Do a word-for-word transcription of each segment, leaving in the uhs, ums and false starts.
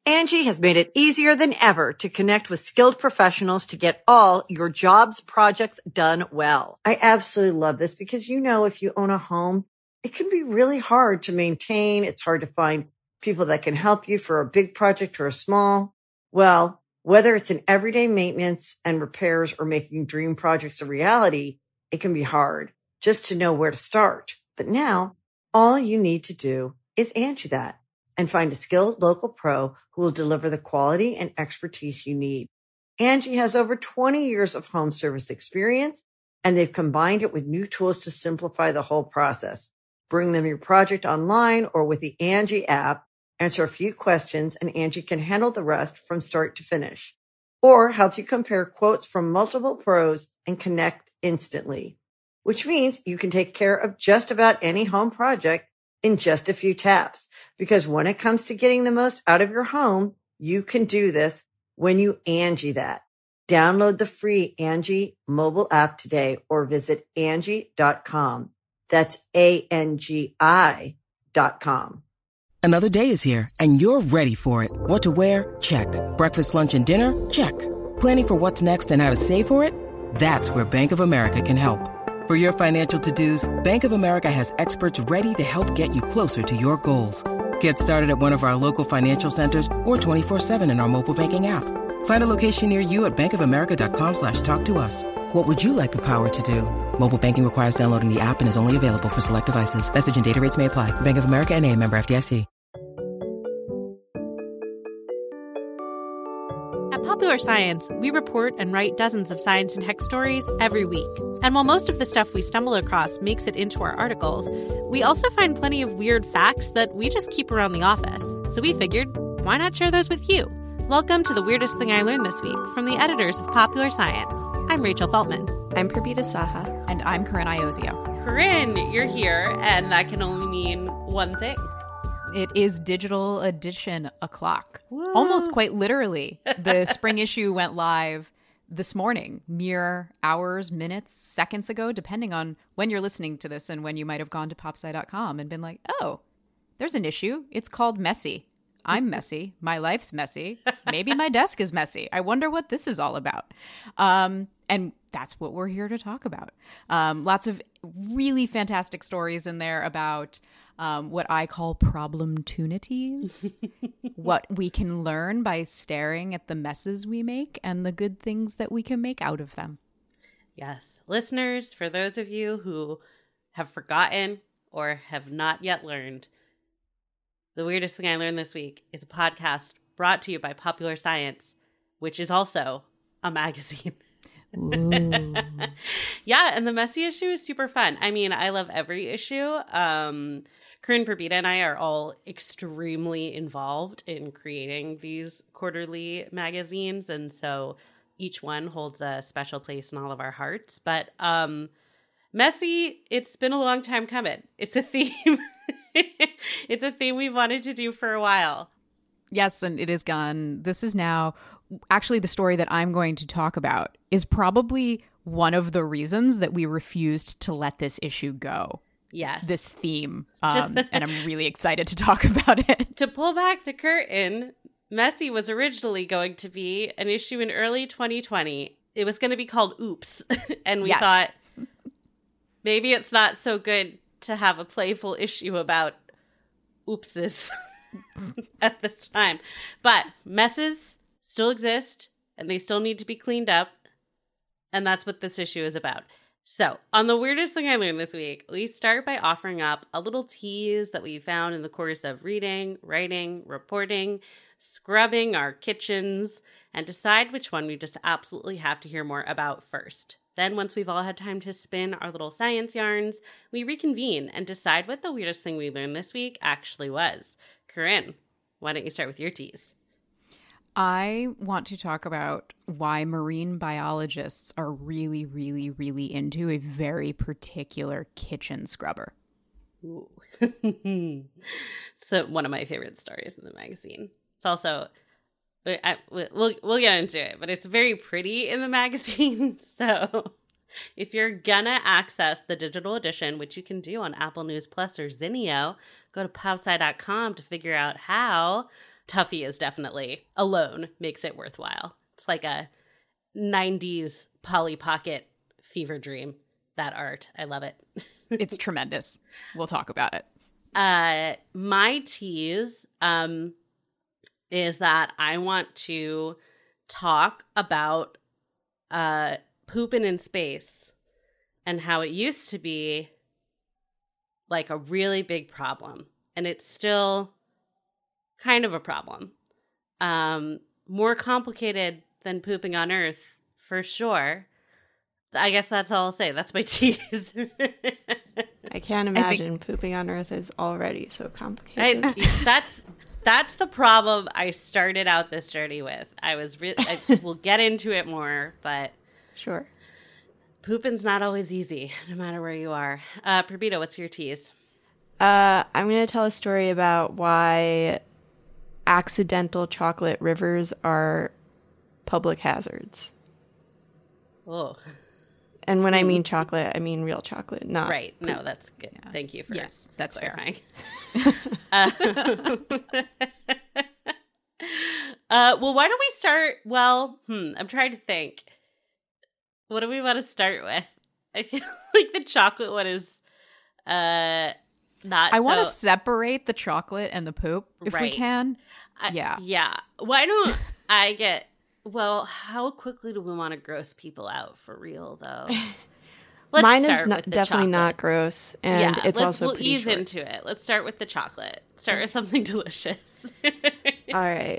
Angie has made it easier than ever to connect with skilled professionals to get all your jobs projects done well. I absolutely love this because, you know, if you own a home, it can be really hard to maintain. It's hard to find people that can help you for a big project or a small. Well, whether it's in everyday maintenance and repairs or making dream projects a reality, it can be hard just to know where to start. But now all you need to do is Angie that and find a skilled local pro who will deliver the quality and expertise you need. Angie has over twenty years of home service experience, and they've combined it with new tools to simplify the whole process. Bring them your project online or with the Angie app, answer a few questions, and Angie can handle the rest from start to finish. Or help you compare quotes from multiple pros and connect instantly, which means you can take care of just about any home project in just a few taps. Because when it comes to getting the most out of your home, you can do this when you Angie that. Download the free Angie mobile app today or visit Angie dot com. That's A N G I dot com. Another day is here and you're ready for it. What to wear? Check. Breakfast, lunch, and dinner? Check. Planning for what's next and how to save for it? That's where Bank of America can help. For your financial to-dos, Bank of America has experts ready to help get you closer to your goals. Get started at one of our local financial centers or twenty-four seven in our mobile banking app. Find a location near you at bankofamerica.com slash talk to us. What would you like the power to do? Mobile banking requires downloading the app and is only available for select devices. Message and data rates may apply. Bank of America N A, member F D I C. At Popular Science, we report and write dozens of science and tech stories every week. And while most of the stuff we stumble across makes it into our articles, we also find plenty of weird facts that we just keep around the office. So we figured, why not share those with you? Welcome to The Weirdest Thing I Learned This Week from the editors of Popular Science. I'm Rachel Feltman. I'm Prabita Saha. And I'm Corinne Iozio. Corinne, you're here, and that can only mean one thing. It is digital edition o'clock. Whoa. Almost quite literally. The spring issue went live this morning, mere hours, minutes, seconds ago, depending on when you're listening to this and when you might have gone to popsci dot com and been like, oh, there's an issue. It's called Messy. I'm messy. My life's messy. Maybe my desk is messy. I wonder what this is all about. Um, and that's what we're here to talk about. Um, lots of really fantastic stories in there about um, what I call problemtunities, what we can learn by staring at the messes we make and the good things that we can make out of them. Yes. Listeners, for those of you who have forgotten or have not yet learned, The Weirdest Thing I Learned This Week is a podcast brought to you by Popular Science, which is also a magazine. Yeah, and the Messy issue is super fun. I mean, I love every issue. Um, Corinne, Prabita, and I are all extremely involved in creating these quarterly magazines, and so each one holds a special place in all of our hearts. But um, Messy, it's been a long time coming. It's a theme. It's a theme we've wanted to do for a while. Yes, and it is gone. This is now actually the story that I'm going to talk about is probably one of the reasons that we refused to let this issue go. Yes. This theme. Um, and I'm really excited to talk about it. To pull back the curtain, Messy was originally going to be an issue in early twenty twenty. It was going to be called Oops. And we yes. thought maybe it's not so good to have a playful issue about oopses at this time. But messes still exist and they still need to be cleaned up. And that's what this issue is about. So on The Weirdest Thing I Learned This Week, we start by offering up a little tease that we found in the course of reading, writing, reporting, scrubbing our kitchens, and decide which one we just absolutely have to hear more about first. Then once we've all had time to spin our little science yarns, we reconvene and decide what the weirdest thing we learned this week actually was. Corinne, why don't you start with your tease? I want to talk about why marine biologists are really, really, really into a very particular kitchen scrubber. Ooh. So one of my favorite stories in the magazine. It's also... I, we'll we'll get into it, but it's very pretty in the magazine. So if you're gonna access the digital edition, which you can do on Apple News Plus or Zinio, go to popsci dot com to figure out how. Tuffy is definitely alone makes it worthwhile. It's like a nineties Polly Pocket fever dream, that art. I love it. It's tremendous. We'll talk about it. Uh, my tease um, is that I want to talk about uh, pooping in space and how it used to be like a really big problem. And it's still kind of a problem. Um, more complicated than pooping on Earth, for sure. I guess that's all I'll say. That's my tease. I can't imagine I think, pooping on Earth is already so complicated. I, that's that's the problem I started out this journey with. I was really. We'll get into it more, but sure. Pooping's not always easy, no matter where you are. Uh, Perdita, what's your tease? Uh, I'm going to tell a story about why accidental chocolate rivers are public hazards. Oh. And when I mean chocolate, I mean real chocolate, not right. poop. No, that's good. Yeah. Thank you for yes, that's clarifying. uh, uh, well, why don't we start? Well, hmm, I'm trying to think. What do we want to start with? I feel like the chocolate one is uh, not. I want to so... separate the chocolate and the poop if right. we can. I, yeah, yeah. Why don't I get? Well, how quickly do we want to gross people out for real, though? Let's Mine is start not, with the definitely chocolate. not gross, and yeah, it's let's, also we'll pretty ease short. into it. Let's start with the chocolate. Start with something delicious. All right.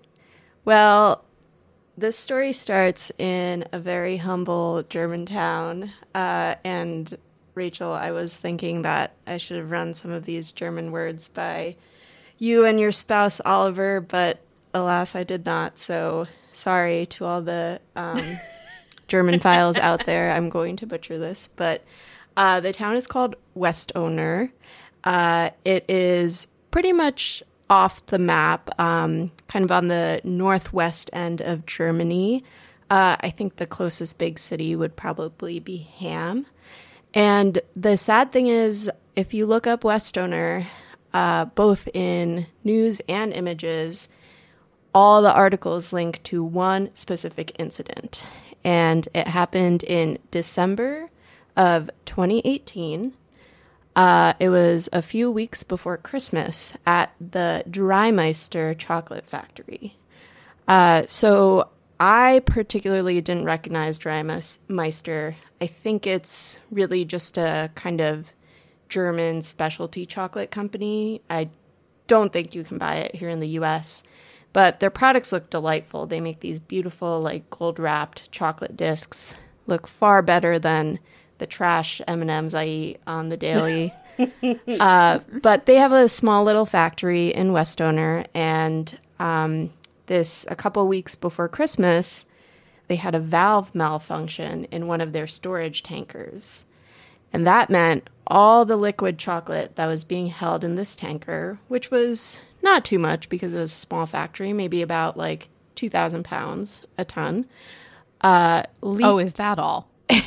Well, this story starts in a very humble German town, uh, and Rachel, I was thinking that I should have run some of these German words by you and your spouse Oliver, but alas, I did not. So sorry to all the um, German files out there. I'm going to butcher this, but uh, the town is called Westoner. Uh, it is pretty much off the map, um, kind of on the northwest end of Germany. Uh, I think the closest big city would probably be Hamm. And the sad thing is, if you look up Westoner, uh, both in news and images, all the articles link to one specific incident. And it happened in December of twenty eighteen. Uh, it was a few weeks before Christmas at the Dreimeister chocolate factory. Uh, so I particularly didn't recognize Dreimeister. I think it's really just a kind of German specialty chocolate company. I don't think you can buy it here in the U S, but their products look delightful. They make these beautiful, like, gold-wrapped chocolate discs. Look far better than the trash M and M's I eat on the daily. uh, but they have a small little factory in Westoner, and um, this, a couple weeks before Christmas, they had a valve malfunction in one of their storage tankers. And that meant all the liquid chocolate that was being held in this tanker, which was not too much because it was a small factory, maybe about like two thousand pounds a ton. Uh, le- oh, is that all?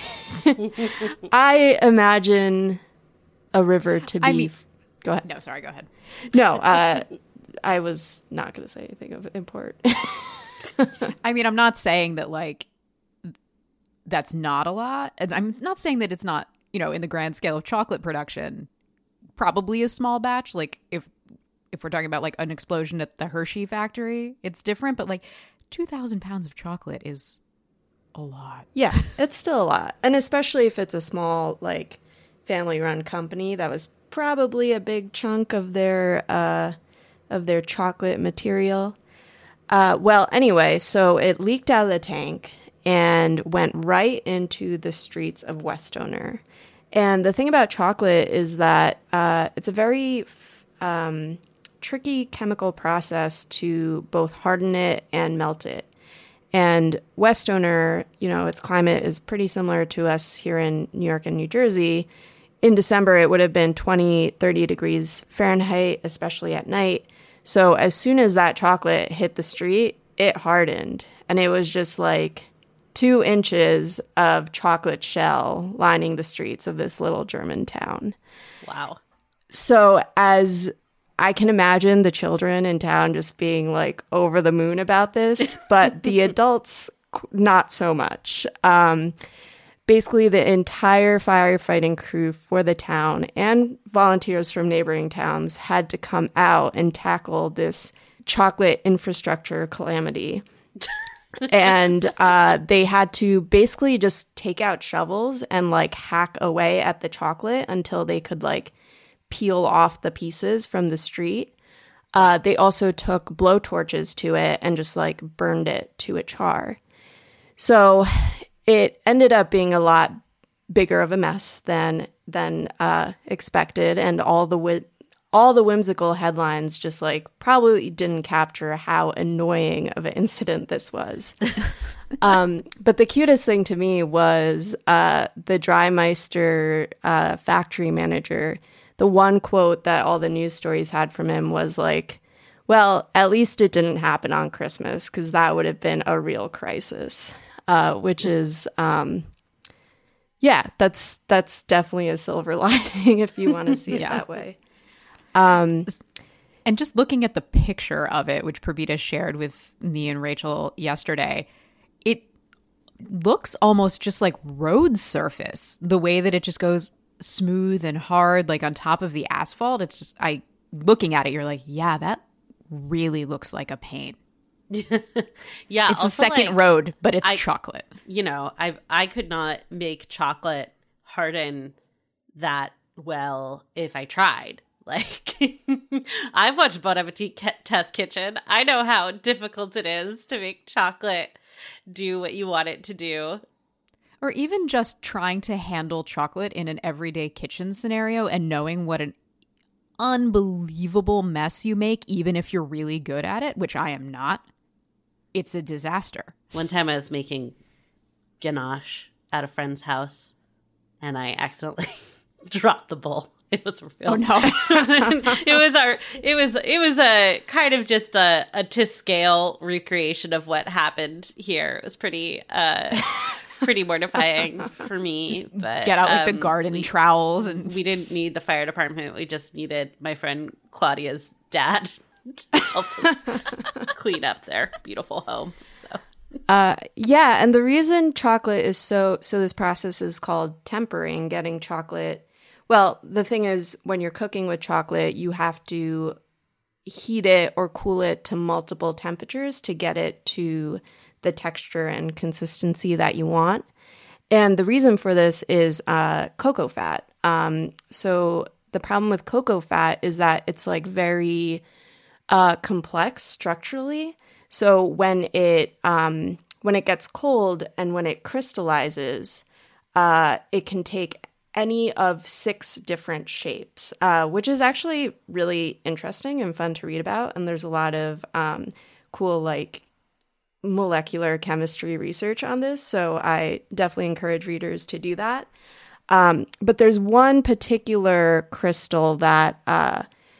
I imagine a river to be... I mean, go ahead. No, sorry, go ahead. No, uh, I was not going to say anything of import. I mean, I'm not saying that, like, that's not a lot. And I'm not saying that it's not, you know, in the grand scale of chocolate production, probably a small batch. Like, if if we're talking about, like, an explosion at the Hershey factory, it's different. But, like, two thousand pounds of chocolate is a lot. Yeah, it's still a lot. And especially if it's a small, like, family-run company, that was probably a big chunk of their uh, of their chocolate material. Uh, well, anyway, so it leaked out of the tank and went right into the streets of Westoner. And the thing about chocolate is that uh, it's a very um, tricky chemical process to both harden it and melt it. And Westoner, you know, its climate is pretty similar to us here in New York and New Jersey. In December, it would have been twenty, thirty degrees Fahrenheit, especially at night. So as soon as that chocolate hit the street, it hardened. And it was just like two inches of chocolate shell lining the streets of this little German town. Wow. So as I can imagine the children in town just being like over the moon about this, but the adults, not so much. Um, basically, the entire firefighting crew for the town and volunteers from neighboring towns had to come out and tackle this chocolate infrastructure calamity. And uh, they had to basically just take out shovels and like hack away at the chocolate until they could like peel off the pieces from the street. Uh, they also took blowtorches to it and just like burned it to a char. So it ended up being a lot bigger of a mess than than uh, expected, and all the wi- all the whimsical headlines just like probably didn't capture how annoying of an incident this was. um, but the cutest thing to me was uh, the Dreimeister uh, factory manager. The one quote that all the news stories had from him was like, well, at least it didn't happen on Christmas, because that would have been a real crisis, uh, which is, um, yeah, that's that's definitely a silver lining if you want to see it yeah. that way. Um, and just looking at the picture of it, which Pravita shared with me and Rachel yesterday, it looks almost just like road surface, the way that it just goes smooth and hard, like on top of the asphalt. It's just, I looking at it, you're like, yeah, that really looks like a pain. Yeah, it's a second like, road, but it's I, chocolate. You know, I I could not make chocolate harden that well if I tried. Like, I've watched Bon Appetit Ke- Test Kitchen. I know how difficult it is to make chocolate do what you want it to do. Or even just trying to handle chocolate in an everyday kitchen scenario and knowing what an unbelievable mess you make, even if you're really good at it, which I am not. It's a disaster. One time I was making ganache at a friend's house, and I accidentally dropped the bowl. It was real. Oh no! it was our. It was. It was a kind of just a, a to scale recreation of what happened here. It was pretty, uh, pretty mortifying for me. Just but get out like um, the garden we, trowels, and we didn't need the fire department. We just needed my friend Claudia's dad to help us clean up their beautiful home. So. Uh, yeah, and the reason chocolate is so so this process is called tempering, getting chocolate. Well, the thing is, when you're cooking with chocolate, you have to heat it or cool it to multiple temperatures to get it to the texture and consistency that you want. And the reason for this is uh, cocoa fat. Um, so the problem with cocoa fat is that it's like very uh, complex structurally. So when it um, when it gets cold and when it crystallizes, uh, it can take any of six different shapes, uh, which is actually really interesting and fun to read about. And there's a lot of um, cool, like, molecular chemistry research on this. So I definitely encourage readers to do that. Um, but there's one particular crystal that, uh,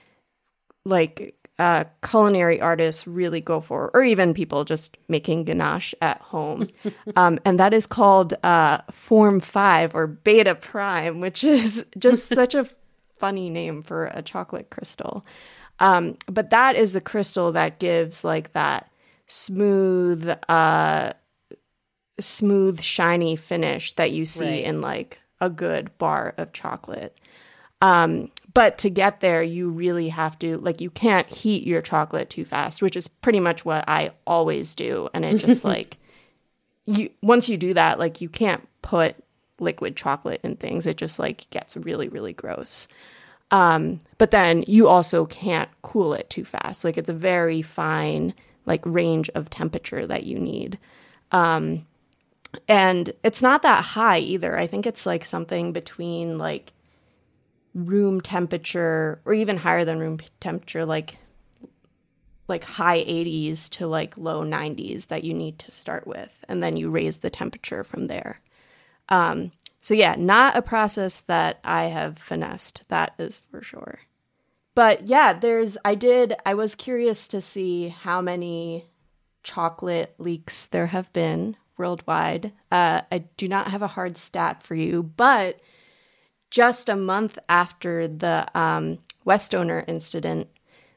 like, uh, culinary artists really go for, or even people just making ganache at home. Um, and that is called uh, Form five or Beta Prime, which is just such a funny name for a chocolate crystal. Um, but that is the crystal that gives like that smooth, uh, smooth, shiny finish that you see right. in like a good bar of chocolate. Um, but to get there, you really have to, like, you can't heat your chocolate too fast, which is pretty much what I always do. And it just like, you once you do that, like, you can't put liquid chocolate in things. It just like gets really, really gross. Um, but then you also can't cool it too fast. Like, it's a very fine, like, range of temperature that you need. Um, and it's not that high either. I think it's like something between like room temperature or even higher than room temperature, like like high eighties to like low nineties that you need to start with. And then you raise the temperature from there. Um, so yeah, not a process that I have finessed, that is for sure. But yeah, there's, I did, I was curious to see how many chocolate leaks there have been worldwide. Uh, I do not have a hard stat for you, but just a month after the um, Westoner incident,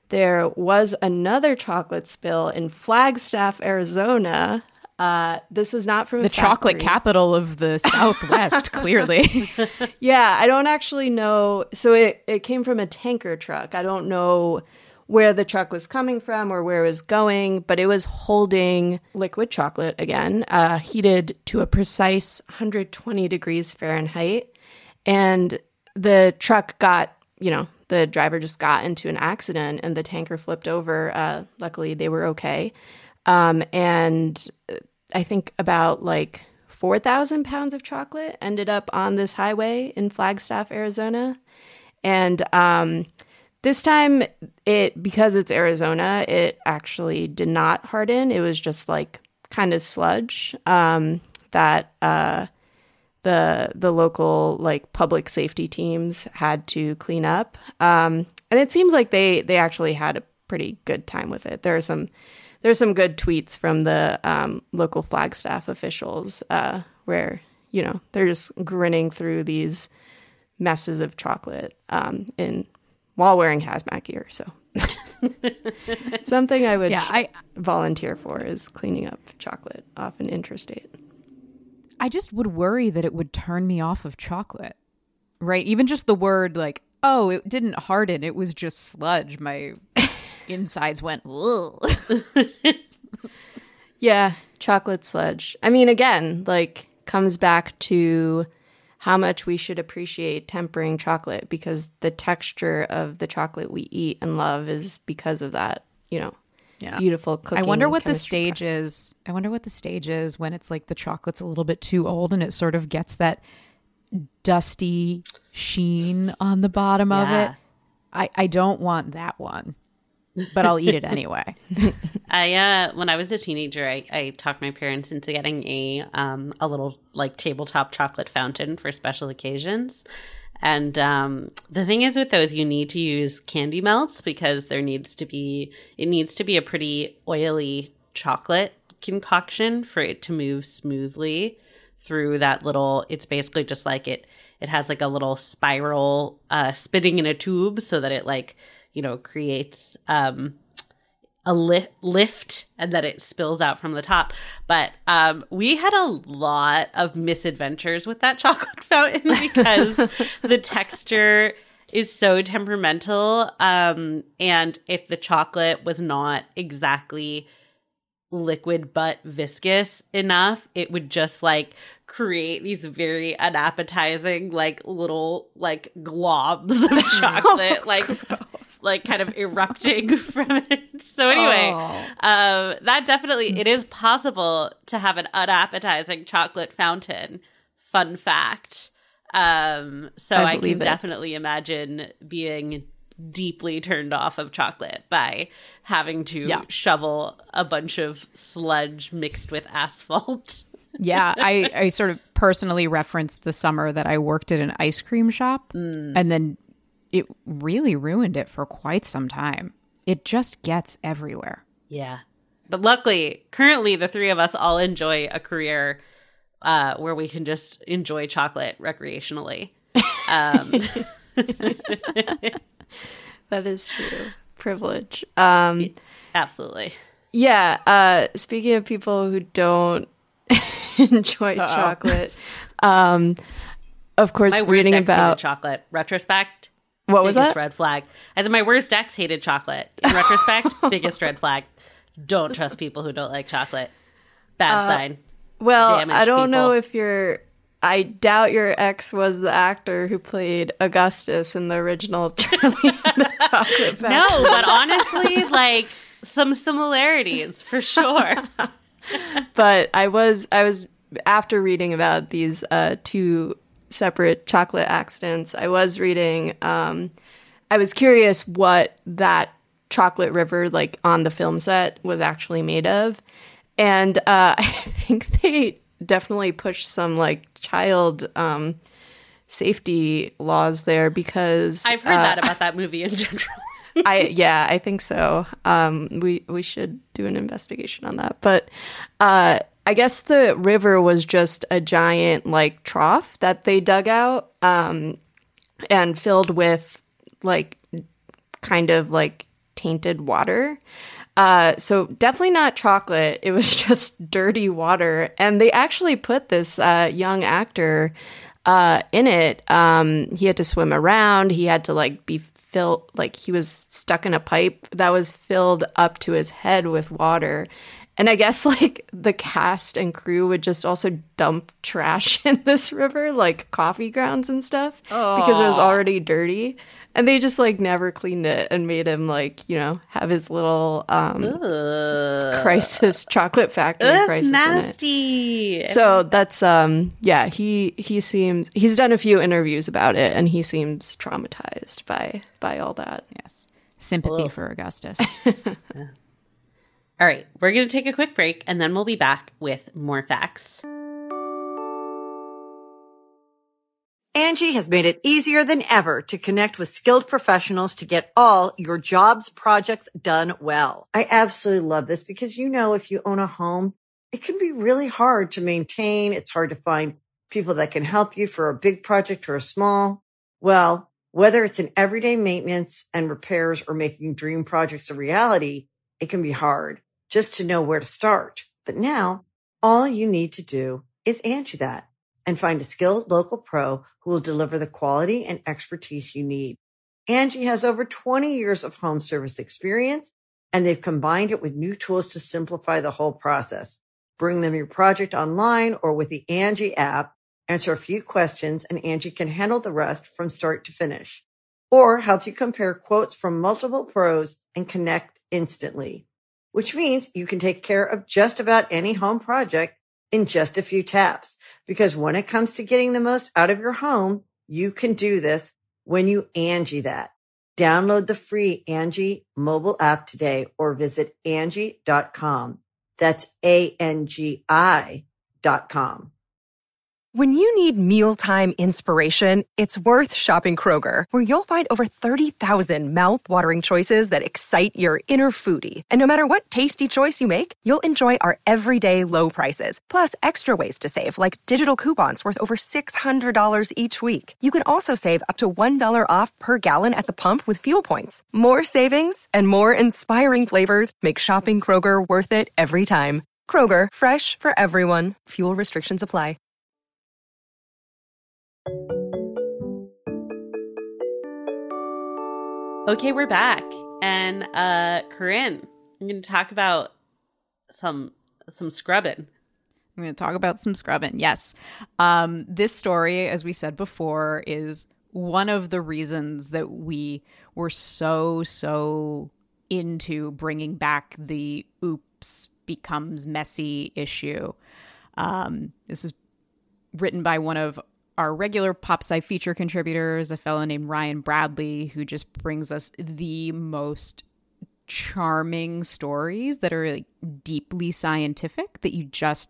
there was another chocolate spill in Flagstaff, Arizona. Uh, this was not from a the factory. Chocolate capital of the Southwest, clearly. Yeah, I don't actually know. So it, it came from a tanker truck. I don't know where the truck was coming from or where it was going, but it was holding liquid chocolate again, uh, heated to a precise one hundred twenty degrees Fahrenheit. And the truck got, you know, the driver just got into an accident and the tanker flipped over. Uh, luckily, they were okay. Um, and I think about like four thousand pounds of chocolate ended up on this highway in Flagstaff, Arizona. And um, this time, it because it's Arizona, it actually did not harden. It was just like kind of sludge um, that uh, the the local like public safety teams had to clean up. Um, and it seems like they they actually had a pretty good time with it. There are some There's some good tweets from the um, local Flagstaff officials uh, where, you know, they're just grinning through these messes of chocolate um, in while wearing hazmat gear. So something I would yeah, I, volunteer for is cleaning up chocolate off an interstate. I just would worry that it would turn me off of chocolate, right? Even just the word like, oh, it didn't harden. It was just sludge. My insides went, ugh. Yeah, chocolate sludge. I mean, again, like comes back to how much we should appreciate tempering chocolate because the texture of the chocolate we eat and love is because of that, you know, yeah. beautiful cooking. I wonder what the chemistry stage process. is. I wonder what the stage is when it's like the chocolate's a little bit too old and it sort of gets that dusty sheen on the bottom Yeah. of it. I, I don't want that one. But I'll eat it anyway. I uh, when I was a teenager, I, I talked my parents into getting a um a little like tabletop chocolate fountain for special occasions. And um, the thing is with those, you need to use candy melts because there needs to be it needs to be a pretty oily chocolate concoction for it to move smoothly through that little. It's basically just like it. It has like a little spiral uh, spinning in a tube so that it like. you know, creates um, a li- lift and then it spills out from the top. But um, we had a lot of misadventures with that chocolate fountain because the texture is so temperamental. Um, and if the chocolate was not exactly liquid but viscous enough, it would just like create these very unappetizing like little like globs of chocolate like like kind of erupting from it. So anyway, oh. um that definitely it is possible to have an unappetizing chocolate fountain. Fun fact. Um so I, I can it. definitely imagine being deeply turned off of chocolate by having to yeah. shovel a bunch of sludge mixed with asphalt. Yeah, I, I sort of personally referenced the summer that I worked at an ice cream shop, mm. and then it really ruined it for quite some time. It just gets everywhere. Yeah. But luckily, currently, the three of us all enjoy a career uh, where we can just enjoy chocolate recreationally. Um, that is true. Privilege. Um, Absolutely. Yeah. Uh, speaking of people who don't enjoy Uh-oh. chocolate, um, of course, my reading worst ex about hated chocolate. Retrospect. What was biggest that? Red flag. As my worst ex hated chocolate. In retrospect, biggest red flag. Don't trust people who don't like chocolate. Bad uh, sign. Well, Damaged I don't people. know if you're. I doubt your ex was the actor who played Augustus in the original Charlie and the Chocolate Factory. No, but honestly, like some similarities for sure. But I was, I was after reading about these uh, two separate chocolate accidents. I was reading. Um, I was curious what that chocolate river, like on the film set, was actually made of, and uh, I think they definitely pushed some like child um, safety laws there because I've heard uh, that about that movie in general. I yeah, I think so. Um, we we should do an investigation on that. But uh, I guess the river was just a giant like trough that they dug out um, and filled with like kind of like tainted water. Uh, so definitely not chocolate. It was just dirty water. And they actually put this uh, young actor uh, in it. Um, he had to swim around. He had to like be filled, like he was stuck in a pipe that was filled up to his head with water. And I guess like the cast and crew would just also dump trash in this river, like coffee grounds and stuff, oh. because it was already dirty. And they just like never cleaned it and made him like, you know, have his little um, crisis, chocolate factory Ugh, crisis nasty. in it. So that's, um, yeah, he he seems, he's done a few interviews about it and he seems traumatized by, by all that. Yes. Sympathy Whoa. for Augustus. Yeah. All right, we're going to take a quick break and then we'll be back with more facts. Angie has made it easier than ever to connect with skilled professionals to get all your jobs projects done well. I absolutely love this because, you know, if you own a home, it can be really hard to maintain. It's hard to find people that can help you for a big project or a small. Well, whether it's in everyday maintenance and repairs or making dream projects a reality, it can be hard just to know where to start. But now all you need to do is Angie that and find a skilled local pro who will deliver the quality and expertise you need. Angie has over twenty years of home service experience, and they've combined it with new tools to simplify the whole process. Bring them your project online or with the Angie app, answer a few questions, and Angie can handle the rest from start to finish. Or help you compare quotes from multiple pros and connect instantly, which means you can take care of just about any home project in just a few taps. Because when it comes to getting the most out of your home, you can do this when you Angie that. Download the free Angie mobile app today or visit Angie dot com. That's A N G I dot com. When you need mealtime inspiration, it's worth shopping Kroger, where you'll find over thirty thousand mouth-watering choices that excite your inner foodie. And no matter what tasty choice you make, you'll enjoy our everyday low prices, plus extra ways to save, like digital coupons worth over six hundred dollars each week. You can also save up to one dollar off per gallon at the pump with fuel points. More savings and more inspiring flavors make shopping Kroger worth it every time. Kroger, fresh for everyone. Fuel restrictions apply. Okay, we're back. And uh Corinne, I'm going to talk about some some scrubbing. I'm going to talk about some scrubbing. Yes. Um, this story, as we said before, is one of the reasons that we were so, so into bringing back the oops becomes messy issue. Um, this is written by one of our regular PopSci feature contributors, a fellow named Ryan Bradley, who just brings us the most charming stories that are like deeply scientific that you just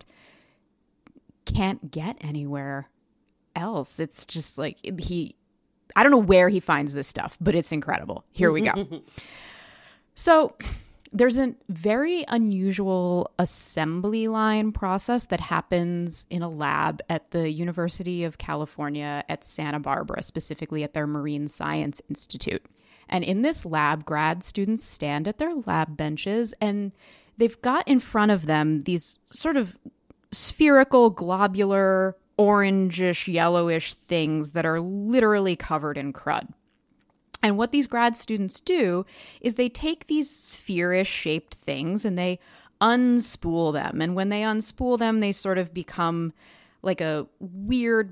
can't get anywhere else. It's just like he, I don't know where he finds this stuff, but it's incredible. Here we go. So there's a very unusual assembly line process that happens in a lab at the University of California at Santa Barbara, specifically at their Marine Science Institute. And in this lab, grad students stand at their lab benches and they've got in front of them these sort of spherical, globular, orangish, yellowish things that are literally covered in crud. And what these grad students do is they take these spherish shaped things and they unspool them. And when they unspool them, they sort of become like a weird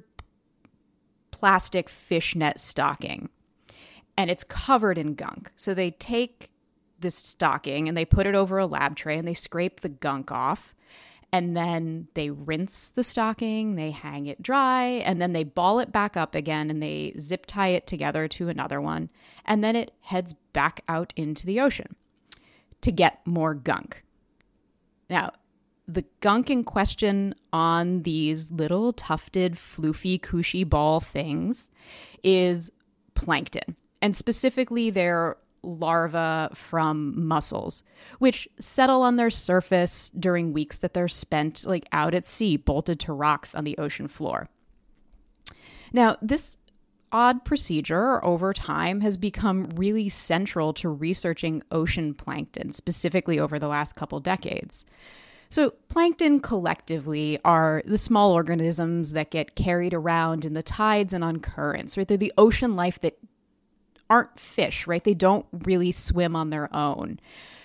plastic fishnet stocking. And it's covered in gunk. So they take this stocking and they put it over a lab tray and they scrape the gunk off. And then they rinse the stocking, they hang it dry, and then they ball it back up again and they zip tie it together to another one. And then it heads back out into the ocean to get more gunk. Now, the gunk in question on these little tufted, floofy, cushy ball things is plankton. And specifically, they're larvae from mussels, which settle on their surface during weeks that they're spent like out at sea, bolted to rocks on the ocean floor. Now, this odd procedure over time has become really central to researching ocean plankton, specifically over the last couple decades. So plankton collectively are the small organisms that get carried around in the tides and on currents, right? They're the ocean life that aren't fish, right? They don't really swim on their own.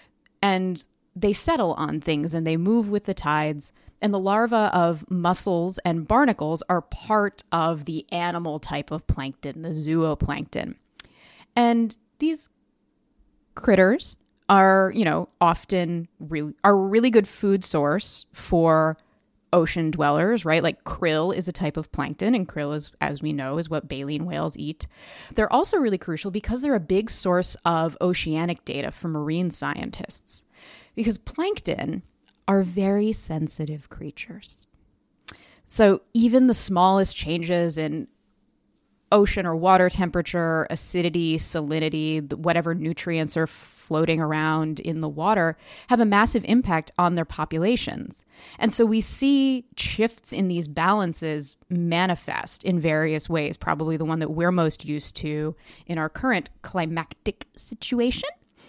And they settle on things and they move with the tides. And the larvae of mussels and barnacles are part of the animal type of plankton, the zooplankton. And these critters are, you know, often really are a really good food source for ocean dwellers, right? Like krill is a type of plankton, and krill is, as we know, is what baleen whales eat. They're also really crucial because they're a big source of oceanic data for marine scientists. Because plankton are very sensitive creatures. So even the smallest changes in ocean or water temperature, acidity, salinity, whatever nutrients are floating around in the water have a massive impact on their populations. And so we see shifts in these balances manifest in various ways. Probably the one that we're most used to in our current climatic situation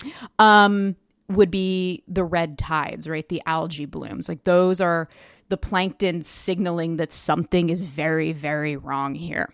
um, would be the red tides, right? The algae blooms. Like those are the plankton signaling that something is very, very wrong here.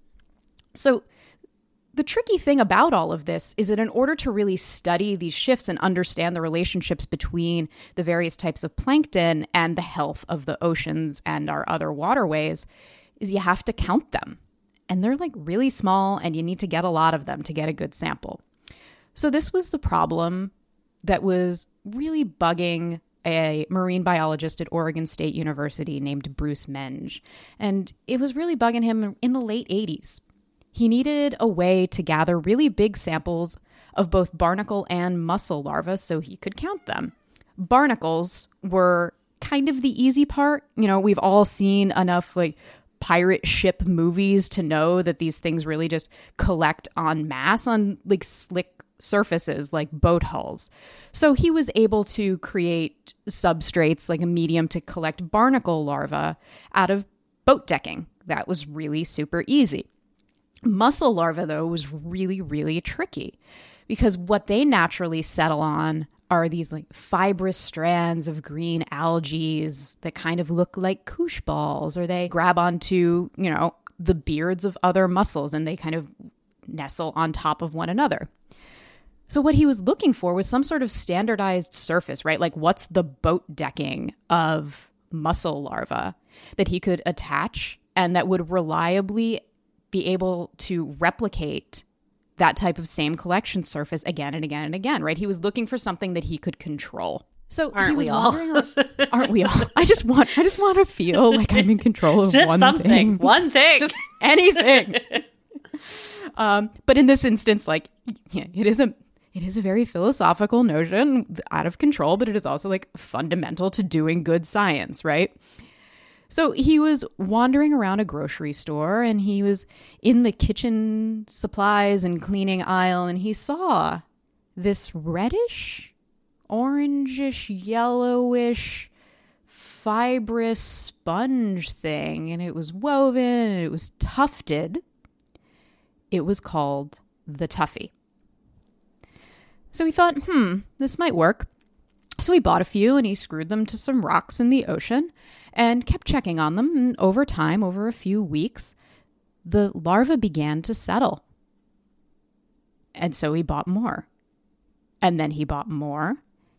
So the tricky thing about all of this is that in order to really study these shifts and understand the relationships between the various types of plankton and the health of the oceans and our other waterways, is you have to count them. And they're like really small, and you need to get a lot of them to get a good sample. So this was the problem that was really bugging a marine biologist at Oregon State University named Bruce Menge. And it was really bugging him in the late eighties. He needed a way to gather really big samples of both barnacle and mussel larvae so he could count them. Barnacles were kind of the easy part. You know, we've all seen enough like pirate ship movies to know that these things really just collect en masse on like slick surfaces like boat hulls. So he was able to create substrates like a medium to collect barnacle larvae out of boat decking. That was really super easy. Mussel larvae, though, was really, really tricky because what they naturally settle on are these like fibrous strands of green algae that kind of look like koosh balls, or they grab onto, you know, the beards of other mussels and they kind of nestle on top of one another. So what he was looking for was some sort of standardized surface, right? Like what's the boat decking of mussel larvae that he could attach and that would reliably be able to replicate that type of same collection surface again and again and again, right? He was looking for something that he could control. So aren't he was we all? around, aren't we all? I just want, I just want to feel like I'm in control of just one something, thing, one thing, just anything. um, but in this instance, like, yeah, it is a, it is a very philosophical notion, out of control, but it is also like fundamental to doing good science, right? So he was wandering around a grocery store and he was in the kitchen supplies and cleaning aisle, and he saw this reddish, orangish, yellowish, fibrous sponge thing. And it was woven and it was tufted. It was called the tuffy. So he thought, hmm, this might work. So he bought a few and he screwed them to some rocks in the ocean and kept checking on them. And over time, over a few weeks, the larvae began to settle. And so he bought more. And then he bought more.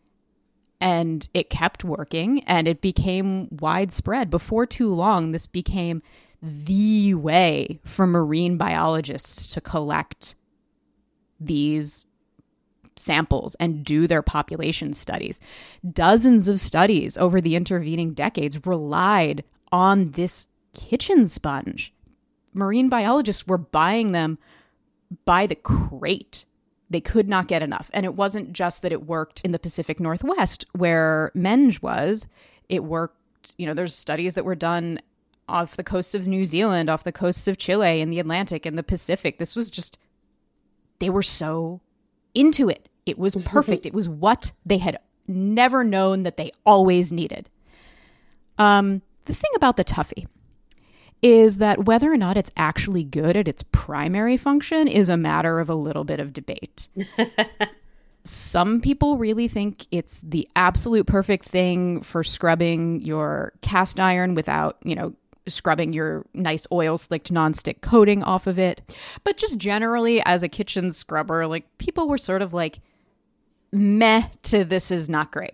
And it kept working and it became widespread. Before too long, this became the way for marine biologists to collect these samples and do their population studies. Dozens of studies over the intervening decades relied on this kitchen sponge. Marine biologists were buying them by the crate. They could not get enough. And it wasn't just that it worked in the Pacific Northwest where Menge was. It worked, you know, there's studies that were done off the coasts of New Zealand, off the coasts of Chile, in the Atlantic, and the Pacific. This was just, they were so into it. It was perfect. It was what they had never known that they always needed. Um, the thing about the tuffy is that whether or not it's actually good at its primary function is a matter of a little bit of debate. Some people really think it's the absolute perfect thing for scrubbing your cast iron without, you know, scrubbing your nice oil slicked nonstick coating off of it. But just generally as a kitchen scrubber, like people were sort of like meh to this is not great.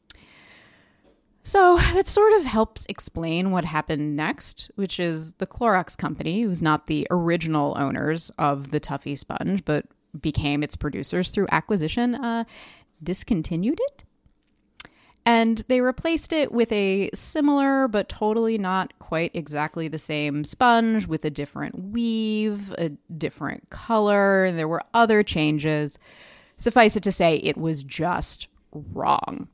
So that sort of helps explain what happened next, which is the Clorox company, who's not the original owners of the Tuffy sponge, but became its producers through acquisition, uh, discontinued it. And they replaced it with a similar but totally not quite exactly the same sponge with a different weave, a different color, and there were other changes. Suffice it to say, it was just wrong.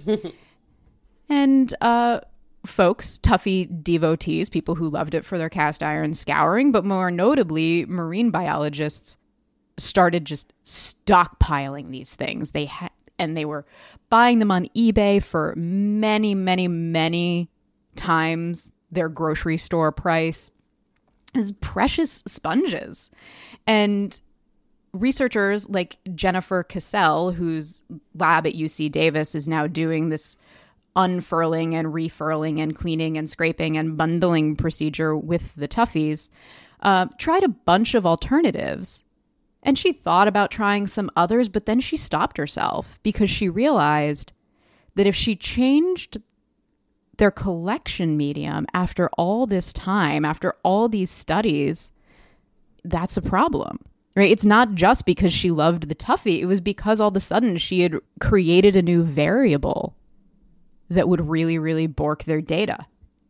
And uh, folks, Tuffy devotees, people who loved it for their cast iron scouring, but more notably, marine biologists started just stockpiling these things. They had, and they were buying them on eBay for many, many, many times their grocery store price as precious sponges. And researchers like Jennifer Cassell, whose lab at U C Davis is now doing this unfurling and refurling and cleaning and scraping and bundling procedure with the Tuffies, uh, tried a bunch of alternatives. And she thought about trying some others, but then she stopped herself because she realized that if she changed their collection medium after all this time, after all these studies, that's a problem, right? It's not just because she loved the Tuffy. It was because all of a sudden she had created a new variable that would really, really bork their data.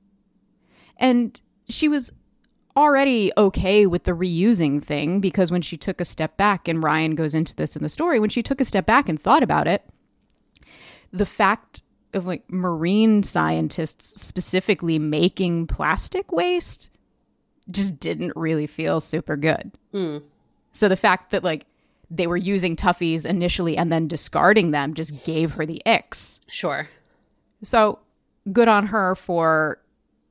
And she was already okay with the reusing thing because when she took a step back, and Ryan goes into this in the story, when she took a step back and thought about it, the fact of like marine scientists specifically making plastic waste just didn't really feel super good. Mm. So the fact that like they were using Tuffies initially and then discarding them just gave her the icks. Sure. So good on her for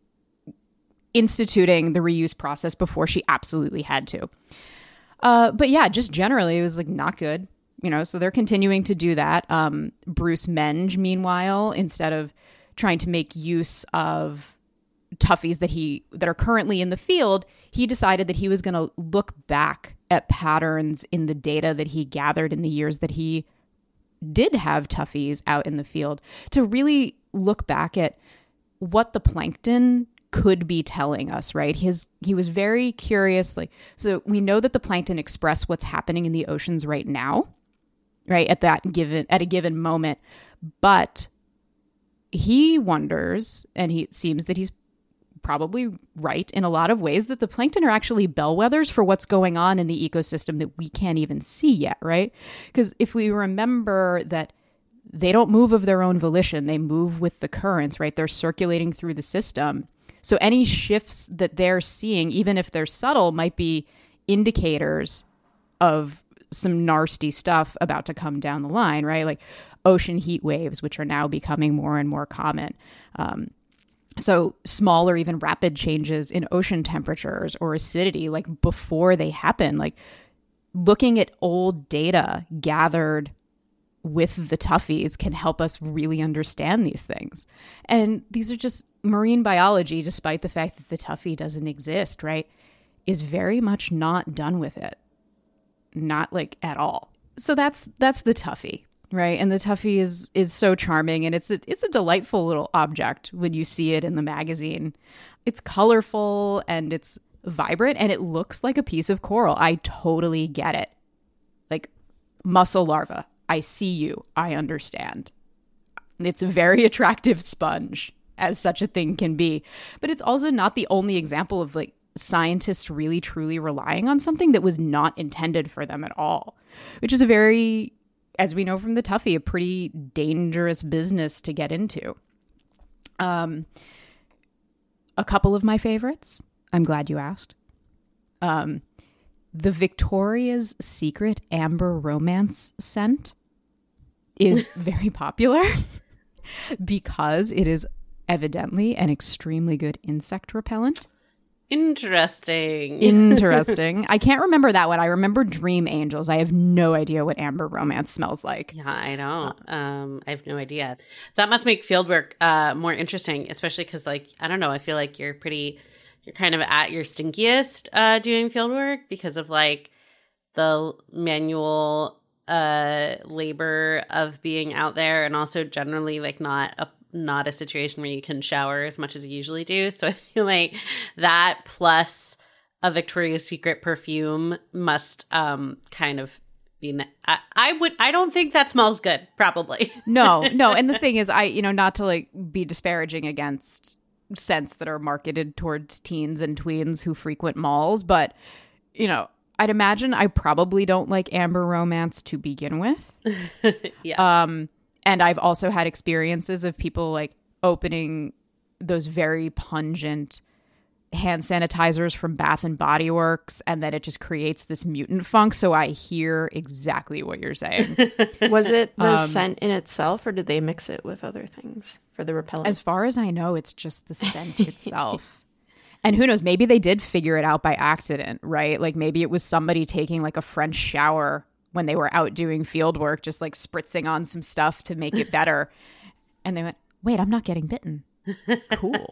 instituting the reuse process before she absolutely had to. Uh, but yeah, just generally, it was like not good, you know, so they're continuing to do that. Um, Bruce Menge, meanwhile, instead of trying to make use of Tuffies that he that are currently in the field, he decided that he was going to look back at patterns in the data that he gathered in the years that he did have Tuffies out in the field to really look back at what the plankton could be telling us, right? His he was very curious. Like, so we know that the plankton express what's happening in the oceans right now, right? At that given at a given moment. But he wonders, and he it seems that he's probably right in a lot of ways, that the plankton are actually bellwethers for what's going on in the ecosystem that we can't even see yet, right? Because if we remember that they don't move of their own volition, they move with the currents, right? They're circulating through the system. So any shifts that they're seeing, even if they're subtle, might be indicators of some nasty stuff about to come down the line, right? Like ocean heat waves, which are now becoming more and more common. Um, So small or even rapid changes in ocean temperatures or acidity, like before they happen, like looking at old data gathered with the Tuffies can help us really understand these things. And these are just marine biology, despite the fact that the Tuffy doesn't exist, right, is very much not done with it. Not like at all. So that's that's the Tuffy. Right. And the Tuffy is is so charming, and it's a, it's a delightful little object when you see it in the magazine. It's colorful and it's vibrant and it looks like a piece of coral. I totally get it. Like mussel larva. I see you. I understand. It's a very attractive sponge, as such a thing can be. But it's also not the only example of like scientists really truly relying on something that was not intended for them at all, which is a very, as we know from the Tuffy, a pretty dangerous business to get into. Um, a couple of my favorites. I'm glad you asked. Um, the Victoria's Secret Amber Romance scent is very popular because it is evidently an extremely good insect repellent. Interesting. Interesting. I can't remember that one. I remember Dream Angels. I have no idea what Amber Romance smells like. Yeah, I don't. Um, I have no idea. That must make fieldwork uh, more interesting, especially because, like, I don't know. I feel like you're pretty, you're kind of at your stinkiest uh, doing fieldwork because of like the manual uh, labor of being out there, and also generally like not a not a situation where you can shower as much as you usually do. So I feel like that plus a Victoria's Secret perfume must um kind of be ne- I, I would I don't think that smells good, probably. No, no. And the thing is, I, you know, not to like be disparaging against scents that are marketed towards teens and tweens who frequent malls, but, you know, I'd imagine I probably don't like Amber Romance to begin with. Yeah. Um, and I've also had experiences of people like opening those very pungent hand sanitizers from Bath and Body Works, and then it just creates this mutant funk. So I hear exactly what you're saying. Was it the Um, scent in itself, or did they mix it with other things for the repellent? As far as I know, it's just the scent itself. And who knows, maybe they did figure it out by accident, right? Like maybe it was somebody taking like a French shower when they were out doing field work, just like spritzing on some stuff to make it better. And they went, wait, I'm not getting bitten. Cool.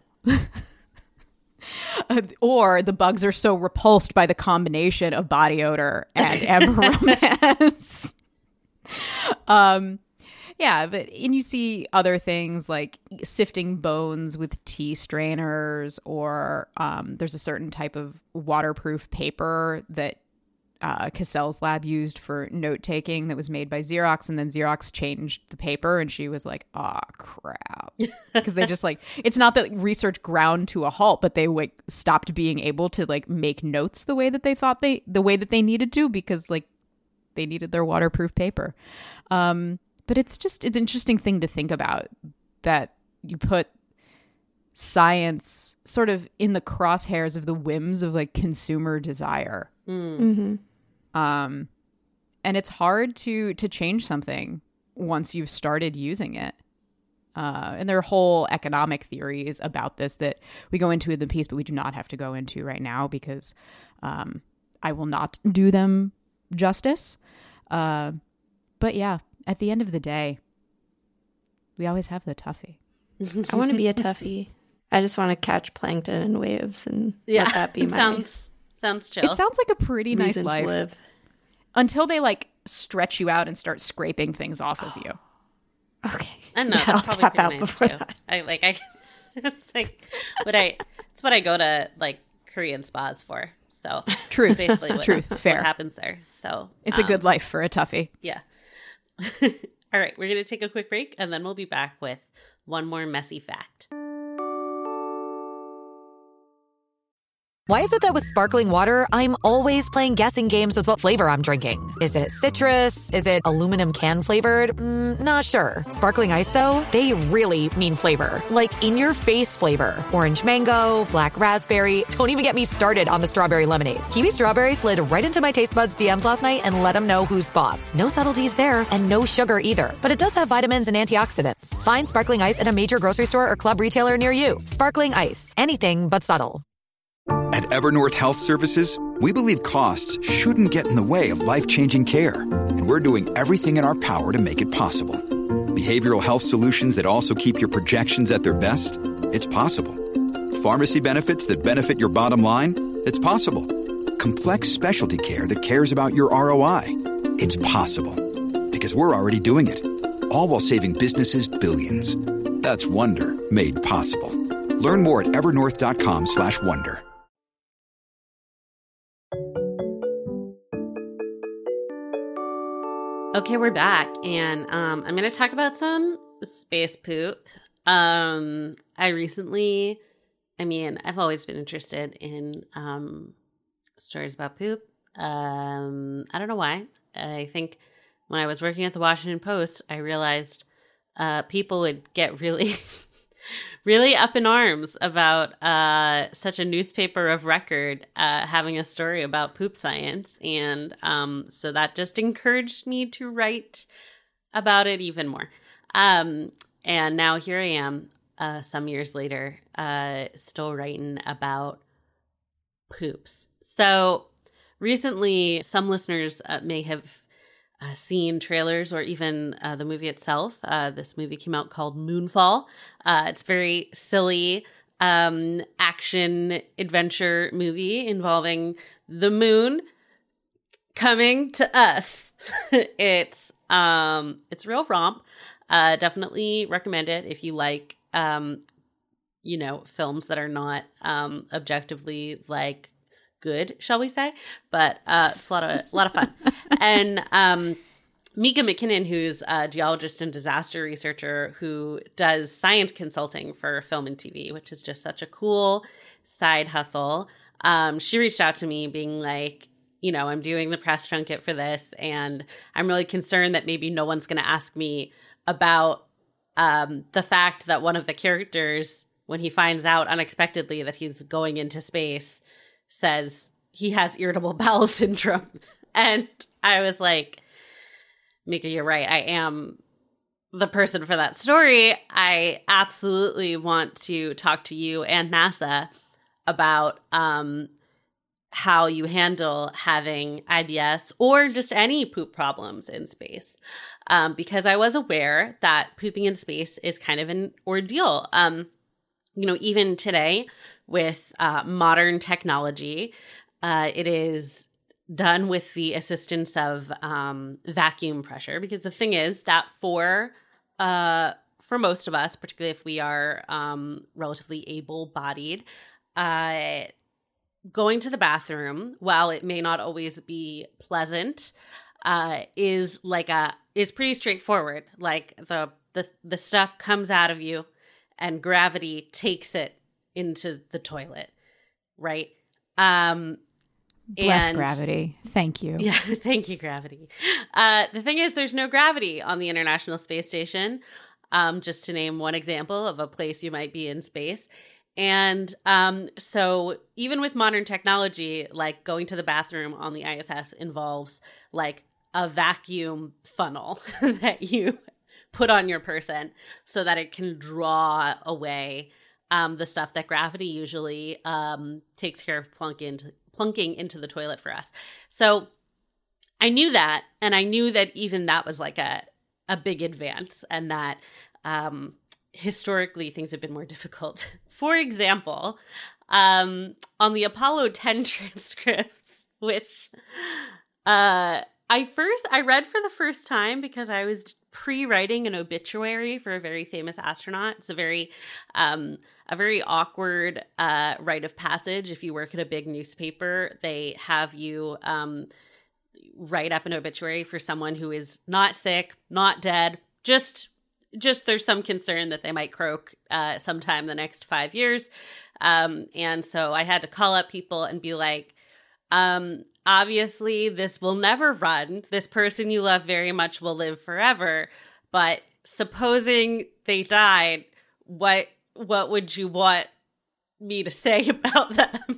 Uh, or the bugs are so repulsed by the combination of body odor and Amber Romance. um, yeah, but and you see other things like sifting bones with tea strainers, or um, there's a certain type of waterproof paper that uh, Cassell's lab used for note taking that was made by Xerox, and then Xerox changed the paper, and she was like, "Ah, oh, crap," because they just like it's not that research ground to a halt, but they like stopped being able to like make notes the way that they thought they the way that they needed to, because like they needed their waterproof paper. Um, but it's just it's an interesting thing to think about that you put science sort of in the crosshairs of the whims of like consumer desire. Mm. Mm-hmm. Um, and it's hard to to change something once you've started using it. Uh, and there are whole economic theories about this that we go into in the piece, but we do not have to go into right now because um, I will not do them justice. Uh, but yeah, at the end of the day, we always have the toughie. I want to be a toughie. I just want to catch plankton and waves and Yeah. let that be my sounds sounds chill. It sounds like a pretty nice reason to life live. until they like stretch you out and start scraping things off of you. Okay. I know Yeah, that's I'll probably tap pretty out nice before too. that. I like I. It's like what I. It's what I go to like Korean spas for. So Truth. basically what, Truth. what Fair. happens there. So It's a um, good life for a toughie. Yeah. All right, we're gonna take a quick break and then we'll be back with one more messy fact. Why is it that with sparkling water, I'm always playing guessing games with what flavor I'm drinking? Is it citrus? Is it aluminum can flavored? Mm, not sure. Sparkling Ice, though, they really mean flavor. Like in-your-face flavor. Orange mango, black raspberry. Don't even get me started on the strawberry lemonade. Kiwi Strawberry slid right into my taste buds D Ms last night and let them know who's boss. No subtleties there, and no sugar either. But it does have vitamins and antioxidants. Find Sparkling Ice at a major grocery store or club retailer near you. Sparkling Ice. Anything but subtle. At Evernorth Health Services, we believe costs shouldn't get in the way of life-changing care, and we're doing everything in our power to make it possible. Behavioral health solutions that also keep your projections at their best? It's possible. Pharmacy benefits that benefit your bottom line? It's possible. Complex specialty care that cares about your R O I? It's possible. Because we're already doing it. All while saving businesses billions. That's Wonder made possible. Learn more at evernorth.com slash wonder. Okay, we're back, and um, I'm going to talk about some space poop. Um, I recently, I mean, I've always been interested in um, stories about poop. Um, I don't know why. I think when I was working at the Washington Post, I realized uh, people would get really, really up in arms about uh, such a newspaper of record uh, having a story about poop science. And um, so that just encouraged me to write about it even more. Um, and now here I am, uh, some years later, uh, still writing about poops. So recently, some listeners uh, may have uh, seen trailers or even uh, the movie itself. Uh, this movie came out called Moonfall. Uh, it's very silly um, action adventure movie involving the moon coming to us. it's um, it's real romp. Uh, definitely recommend it if you like, um, you know, films that are not um, objectively like good, shall we say? But uh, it's a lot of a lot of fun. And um, Mika McKinnon, who's a geologist and disaster researcher who does science consulting for film and T V, which is just such a cool side hustle. Um, she reached out to me being like, you know, I'm doing the press junket for this, and I'm really concerned that maybe no one's going to ask me about um, the fact that one of the characters, when he finds out unexpectedly that he's going into space, says he has irritable bowel syndrome. And I was like, Mika, you're right. I am the person for that story. I absolutely want to talk to you and NASA about um, how you handle having I B S or just any poop problems in space. Um, because I was aware that pooping in space is kind of an ordeal. Um, you know, even today with uh, modern technology, uh, it is done with the assistance of um, vacuum pressure. Because the thing is that for uh, for most of us, particularly if we are um, relatively able-bodied, uh, going to the bathroom, while it may not always be pleasant, uh, is like a is pretty straightforward. Like the the the stuff comes out of you, and gravity takes it into the toilet, right? Um, Bless and, gravity. Thank you. Yeah, thank you, gravity. Uh, the thing is, there's no gravity on the International Space Station, um, just to name one example of a place you might be in space. And um, so even with modern technology, like going to the bathroom on the I S S involves like a vacuum funnel that you put on your person so that it can draw away um, the stuff that gravity usually um, takes care of plunk into, plunking into the toilet for us. So I knew that, and I knew that even that was like a, a big advance, and that um, historically things have been more difficult. For example, um, on the Apollo ten transcripts, which uh, I first I read for the first time because I was pre-writing an obituary for a very famous astronaut. It's a very um, a very awkward uh, rite of passage. If you work at a big newspaper, they have you um, write up an obituary for someone who is not sick, not dead, just just there's some concern that they might croak uh, sometime the next five years. Um, and so I had to call up people and be like, um, obviously this will never run. This person you love very much will live forever. But supposing they died, what what would you want me to say about them?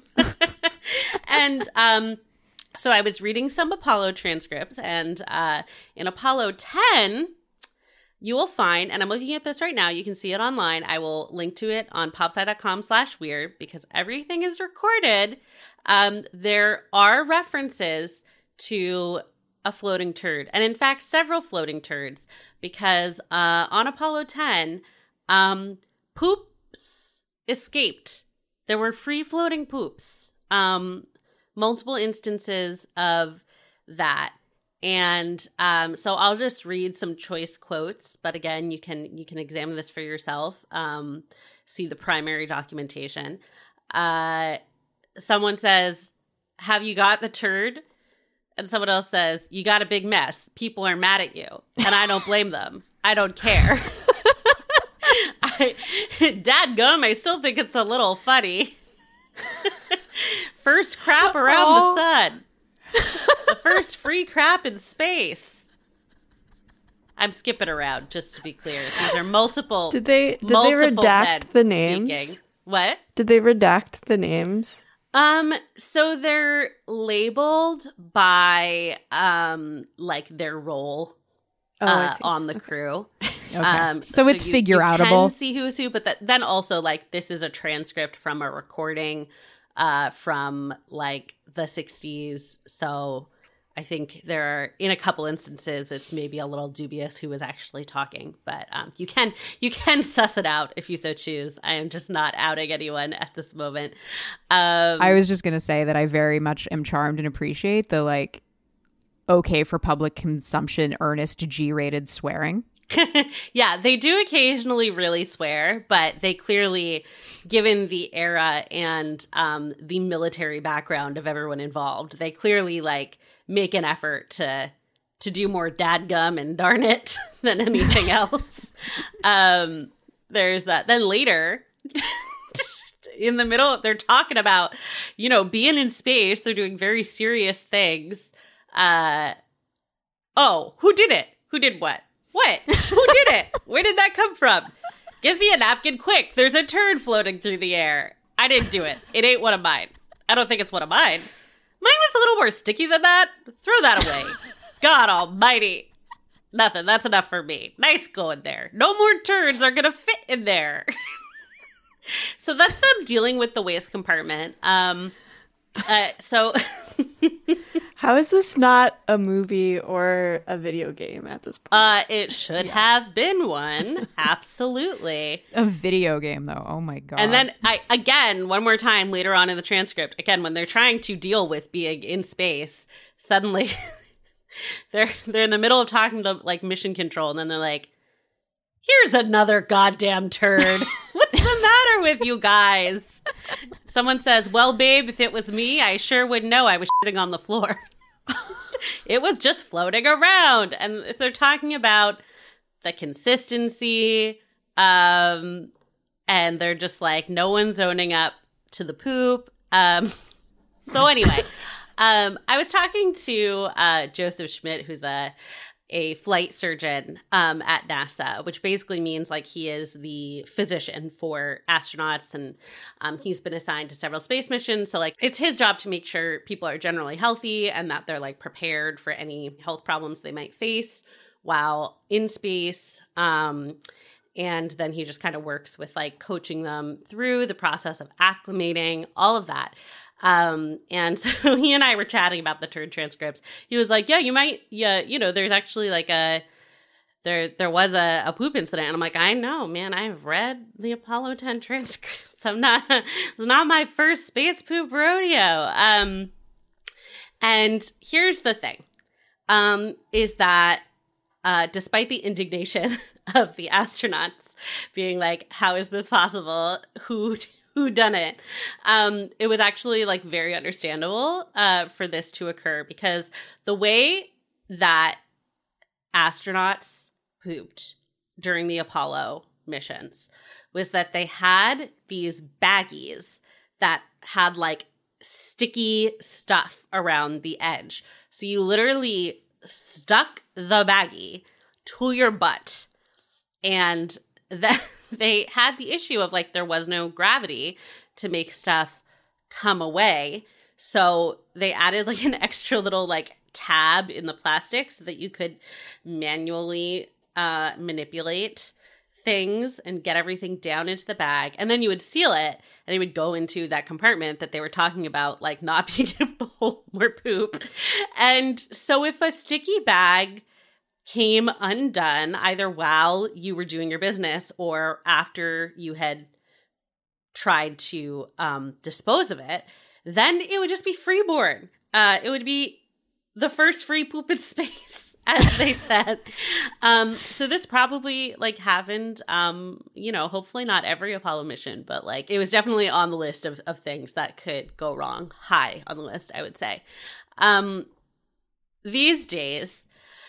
And um, so I was reading some Apollo transcripts, and uh, in Apollo ten, you will find, and I'm looking at this right now, you can see it online. I will link to it on popsci.com slash weird because everything is recorded. Um, there are references to a floating turd, and in fact, several floating turds, because uh, on Apollo ten, um, poops escaped. There were free-floating poops. Um, multiple instances of that. And um, so I'll just read some choice quotes, but again, you can you can examine this for yourself. Um, see the primary documentation. Uh, someone says, "Have you got the turd?" And someone else says, "You got a big mess. People are mad at you, and I don't blame them. I don't care." I, dadgum, I still think it's a little funny. First crap around oh. the sun. The first free crap in space. I'm skipping around, just to be clear. These are multiple. Did they did they redact the names? Speaking. What? Did they redact the names? Um, so they're labeled by um like their role oh, uh, on the crew. Okay. Um, so, so it's you, figure outable. You can see who's who, but that, then also like this is a transcript from a recording uh, from like the sixties. So I think there are, in a couple instances, it's maybe a little dubious who was actually talking, but um, you can you can suss it out if you so choose. I am just not outing anyone at this moment. Um, I was just going to say that I very much am charmed and appreciate the like, okay for public consumption, earnest G-rated swearing. Yeah, they do occasionally really swear, but they clearly, given the era and um, the military background of everyone involved, they clearly like make an effort to to do more dadgum and darn it than anything else. um, there's that. Then later, in the middle, they're talking about, you know, being in space. They're doing very serious things. Uh, oh, who did it? Who did what? What? Who did it? Where did that come from? Give me a napkin quick. There's a turd floating through the air. I didn't do it. It ain't one of mine. I don't think it's one of mine. Mine was a little more sticky than that. Throw that away. God almighty. Nothing. That's enough for me. Nice going there. No more turds are going to fit in there. So that's them dealing with the waste compartment. Um, uh, so... How is this not a movie or a video game at this point? Uh, it should yeah. have been one. Absolutely. A video game, though. Oh, my God. And then, I again, one more time later on in the transcript, again, when they're trying to deal with being in space, suddenly they're they're in the middle of talking to, like, mission control, and then they're like, here's another goddamn turd. What's the matter with you guys? Someone says, well, babe, if it was me, I sure would know I was shitting on the floor. It was just floating around. And they're talking about the consistency. Um, and they're just like, no one's owning up to the poop. Um, so anyway, um, I was talking to uh, Joseph Schmidt, who's a a flight surgeon um, at NASA, which basically means like he is the physician for astronauts, and um, he's been assigned to several space missions. So like it's his job to make sure people are generally healthy and that they're like prepared for any health problems they might face while in space. Um, and then he just kind of works with like coaching them through the process of acclimating, all of that. Um, and so he and I were chatting about the turd transcripts. He was like, yeah, you might, yeah, you know, there's actually like a, there, there was a, a poop incident. And I'm like, I know, man, I've read the Apollo ten transcripts. I'm not, it's not my first space poop rodeo. Um, and here's the thing, um, is that, uh, despite the indignation of the astronauts being like, how is this possible? Who, who done it? Um, it was actually like very understandable uh, for this to occur, because the way that astronauts pooped during the Apollo missions was that they had these baggies that had like sticky stuff around the edge. So you literally stuck the baggie to your butt, and that they had the issue of like there was no gravity to make stuff come away. So they added like an extra little like tab in the plastic so that you could manually uh, manipulate things and get everything down into the bag. And then you would seal it and it would go into that compartment that they were talking about, like not being able to hold more poop. And so if a sticky bag came undone either while you were doing your business or after you had tried to um, dispose of it, then it would just be freeborn. Uh, it would be the first free poop in space, as they said. Um, so this probably like happened, um, you know, hopefully not every Apollo mission, but like it was definitely on the list of, of things that could go wrong. High on the list, I would say. Um, these days,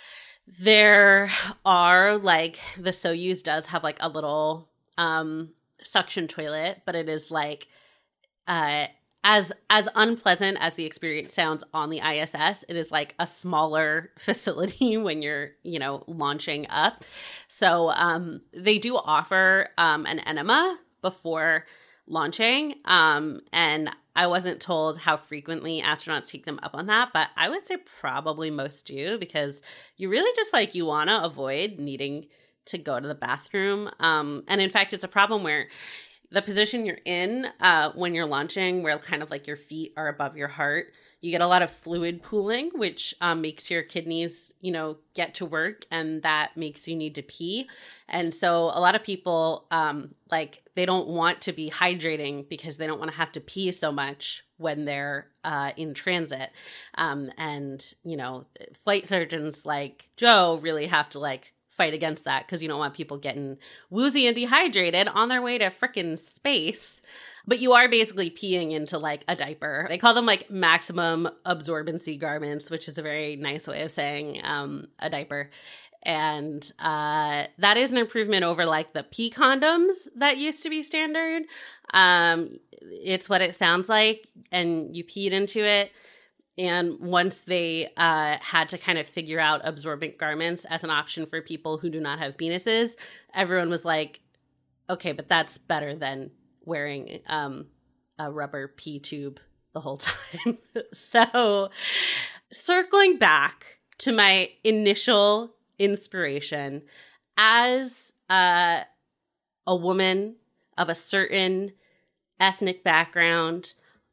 there are like the Soyuz does have like a little um, suction toilet, but it is like uh, as as unpleasant as the experience sounds on the I S S. It is like a smaller facility when you're, you know, launching up. So um, they do offer um, an enema before launching, um, and I wasn't told how frequently astronauts take them up on that, but I would say probably most do, because you really just like you want to avoid needing to go to the bathroom. Um, and in fact, it's a problem where the position you're in uh, when you're launching, where kind of like your feet are above your heart, you get a lot of fluid pooling, which um, makes your kidneys, you know, get to work, and that makes you need to pee. And so a lot of people, um, like, they don't want to be hydrating because they don't want to have to pee so much when they're uh, in transit. Um, and, you know, flight surgeons like Joe really have to, like, fight against that because you don't want people getting woozy and dehydrated on their way to frickin' space. But you are basically peeing into like a diaper. They call them like maximum absorbency garments, which is a very nice way of saying um, a diaper. And uh, that is an improvement over like the pee condoms that used to be standard. Um, it's what it sounds like, and you peed into it. And once they uh, had to kind of figure out absorbent garments as an option for people who do not have penises, everyone was like, okay, but that's better than wearing um, a rubber pee tube the whole time. So circling back to my initial inspiration, as uh, a woman of a certain ethnic background,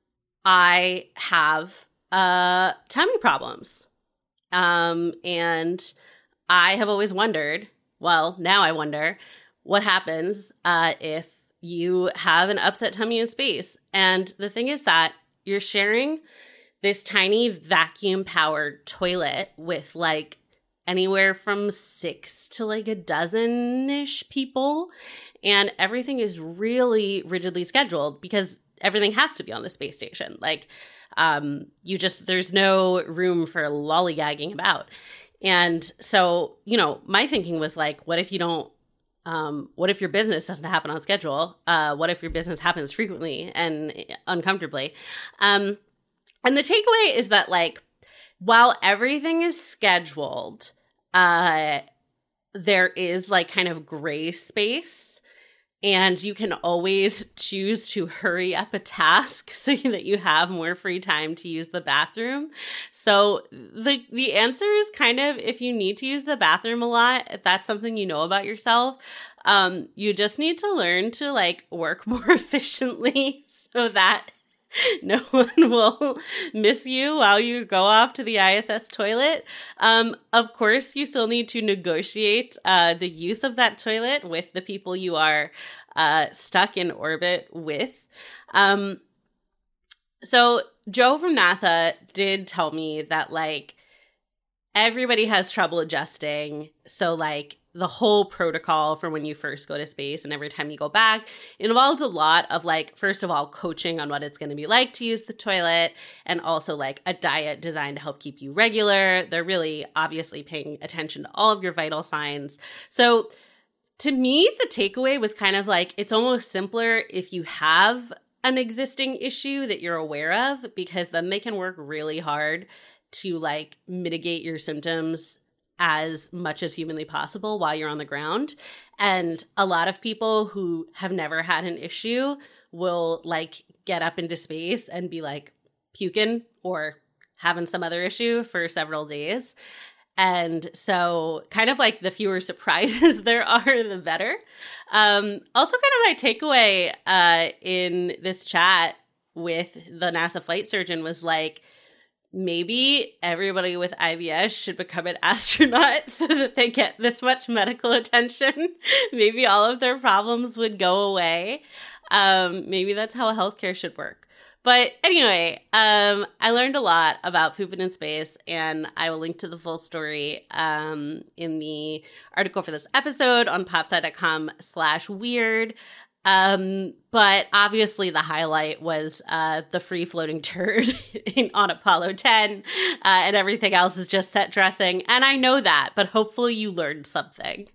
I have uh, tummy problems. Um, and I have always wondered, well, now I wonder, what happens uh, if you have an upset tummy in space? And the thing is that you're sharing this tiny vacuum-powered toilet with like anywhere from six to like a dozen-ish people. And everything is really rigidly scheduled because everything has to be on the space station. Like, um, you just, there's no room for lollygagging about. And so, you know, my thinking was like, what if you don't, um, what if your business doesn't happen on schedule? Uh, what if your business happens frequently and uncomfortably? Um, and the takeaway is that like, while everything is scheduled, uh, there is like kind of gray space. And you can always choose to hurry up a task so that you have more free time to use the bathroom. So the the answer is kind of, if you need to use the bathroom a lot, if that's something you know about yourself, um, you just need to learn to like work more efficiently so that no one will miss you while you go off to the I S S toilet. Um, of course, you still need to negotiate uh, the use of that toilet with the people you are uh, stuck in orbit with. Um, so Joe from NASA did tell me that, like, everybody has trouble adjusting. So, like, the whole protocol for when you first go to space and every time you go back involves a lot of, like, first of all, coaching on what it's going to be like to use the toilet, and also like a diet designed to help keep you regular. They're really obviously paying attention to all of your vital signs. So to me, the takeaway was kind of like, it's almost simpler if you have an existing issue that you're aware of, because then they can work really hard to like mitigate your symptoms as much as humanly possible while you're on the ground. And a lot of people who have never had an issue will like get up into space and be like puking or having some other issue for several days. And so kind of like the fewer surprises there are, the better. Um, also kind of my takeaway uh, in this chat with the NASA flight surgeon was like, maybe everybody with I B S should become an astronaut so that they get this much medical attention. Maybe all of their problems would go away. Um, maybe that's how healthcare should work. But anyway, um, I learned a lot about pooping in space, and I will link to the full story um, in the article for this episode on popsci.com slash weird. Um, but obviously the highlight was uh, the free floating turd in, on Apollo ten, uh, and everything else is just set dressing. And I know that, but hopefully you learned something.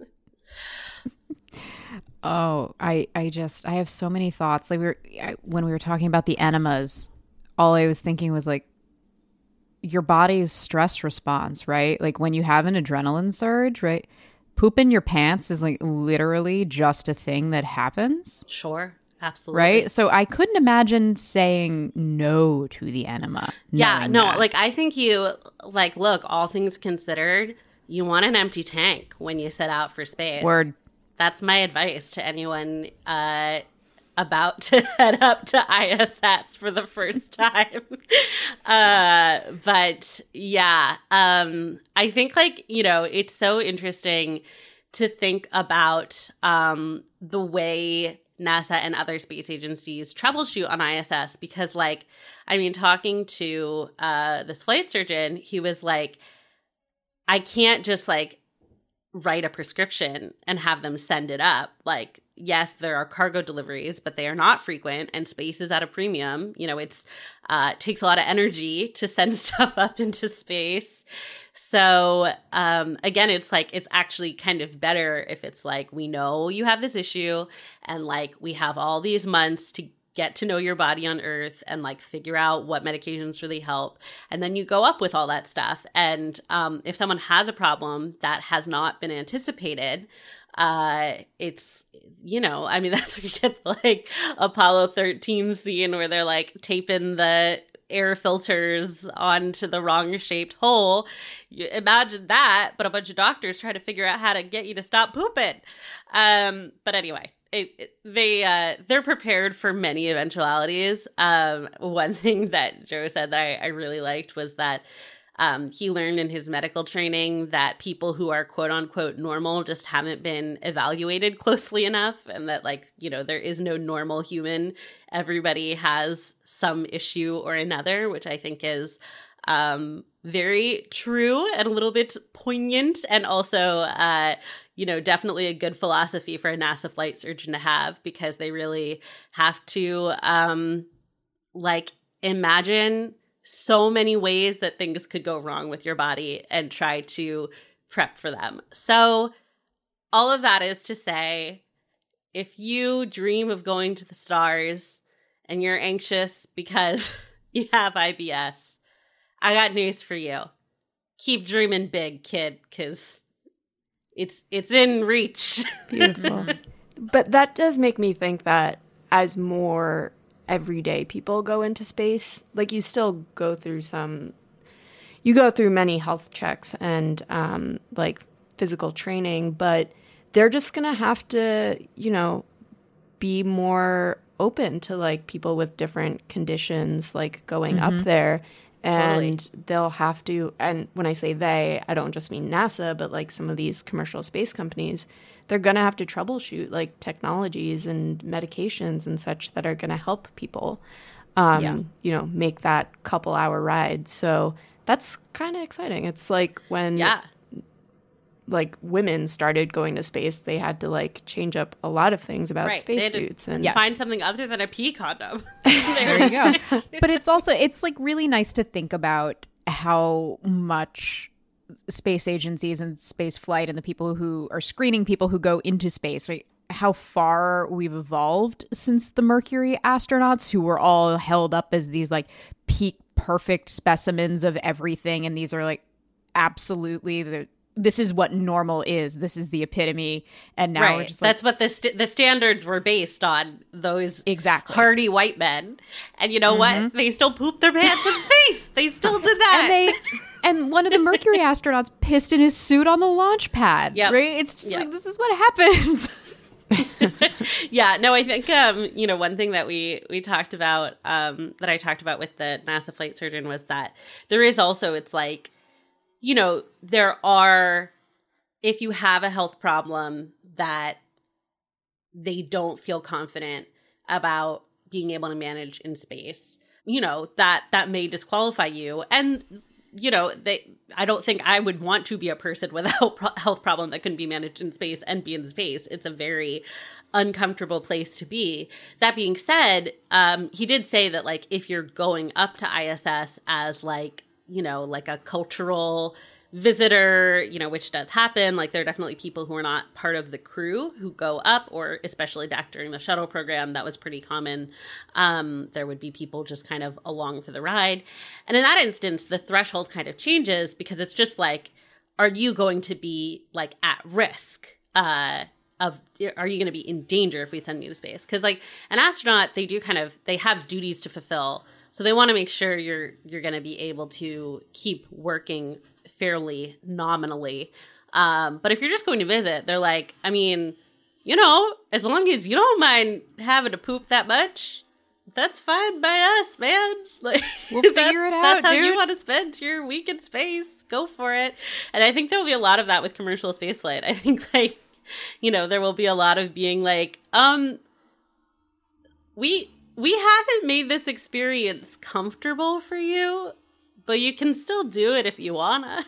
Oh, I, I just, I have so many thoughts. Like we were, I, when we were talking about the enemas, all I was thinking was like, your body's stress response, right? Like when you have an adrenaline surge, right? Poop in your pants is like literally just a thing that happens. Sure. Absolutely. Right? So I couldn't imagine saying no to the enema. Yeah, no, that. like I think you, like, look, all things considered, you want an empty tank when you set out for space. Word. That's my advice to anyone uh, about to head up to I S S for the first time. uh, but yeah, um, I think like, you know, it's so interesting to think about um, the way NASA and other space agencies troubleshoot on I S S because like, I mean, talking to uh, this flight surgeon, he was like, I can't just like write a prescription and have them send it up. Like, yes, there are cargo deliveries, but they are not frequent and space is at a premium. You know, it's uh, it takes a lot of energy to send stuff up into space. So um, again, it's like it's actually kind of better if it's like, we know you have this issue and like we have all these months to get to know your body on Earth and like figure out what medications really help. And then you go up with all that stuff. And um, if someone has a problem that has not been anticipated, uh, it's, you know, I mean, that's where you get like Apollo thirteen scene where they're like taping the air filters onto the wrong shaped hole. You imagine that, but a bunch of doctors try to figure out how to get you to stop pooping. Um, but anyway, It, it, they uh, they're prepared for many eventualities. Um, one thing that Joe said that I, I really liked was that um, he learned in his medical training that people who are quote unquote normal just haven't been evaluated closely enough, and that like, you know, there is no normal human. Everybody has some issue or another, which I think is um, very true and a little bit poignant, and also uh, you know, definitely a good philosophy for a NASA flight surgeon to have, because they really have to, um, like, imagine so many ways that things could go wrong with your body and try to prep for them. So all of that is to say, if you dream of going to the stars and you're anxious because you have I B S, I got news for you. Keep dreaming big, kid, because It's it's in reach. Beautiful. But that does make me think that as more everyday people go into space, like you still go through some, you go through many health checks and um, like physical training, but they're just going to have to, you know, be more open to like people with different conditions, like going mm-hmm. up there. And Totally. they'll have to, and when I say they, I don't just mean NASA, but like some of these commercial space companies, they're going to have to troubleshoot like technologies and medications and such that are going to help people, um, yeah. you know, make that couple hour ride. So that's kind of exciting. It's like when yeah. like women started going to space, they had to like change up a lot of things about right. spacesuits and yes. find something other than a pee condom. There you go. But it's also, it's like really nice to think about how much space agencies and space flight and the people who are screening people who go into space, right? How far we've evolved since the Mercury astronauts, who were all held up as these like peak perfect specimens of everything. And these are like absolutely the this is what normal is. This is the epitome. And now right. we're just like, that's what the st- the standards were based on, those exactly hardy white men. And you know mm-hmm. what? They still pooped their pants in space. They still did that. And they and one of the Mercury astronauts pissed in his suit on the launch pad. Yep. Right? It's just yep. like, this is what happens. yeah, no, I think, um, you know, one thing that we, we talked about, um, that I talked about with the NASA flight surgeon was that there is also, it's like, you know, there are, if you have a health problem that they don't feel confident about being able to manage in space, you know, that, that may disqualify you. And, you know, they, I don't think I would want to be a person with a health problem that can be managed in space and be in space. It's a very uncomfortable place to be. That being said, um, he did say that, like, if you're going up to I S S as, like, you know, like a cultural visitor, you know, which does happen. Like, there are definitely people who are not part of the crew who go up, or especially back during the shuttle program, that was pretty common. Um, there would be people just kind of along for the ride. And in that instance, the threshold kind of changes, because it's just like, are you going to be like at risk uh, of, are you going to be in danger if we send you to space? Because like an astronaut, they do kind of, they have duties to fulfill. So they want to make sure you're you're going to be able to keep working fairly nominally. Um, but if you're just going to visit, they're like, I mean, you know, as long as you don't mind having to poop that much, that's fine by us, man. Like, we'll figure it out, That's how dude. you want to spend your week in space. Go for it. And I think there will be a lot of that with commercial spaceflight. I think, like, you know, there will be a lot of being like, um, we we haven't made this experience comfortable for you, but you can still do it if you wanna.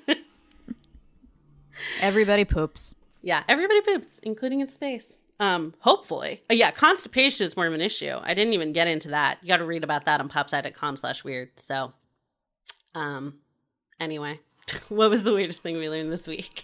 Everybody poops. Yeah, everybody poops, including in space. Um, hopefully. Uh, yeah, constipation is more of an issue. I didn't even get into that. You got to read about that on popside.com slash weird. So, um, anyway, what was the weirdest thing we learned this week?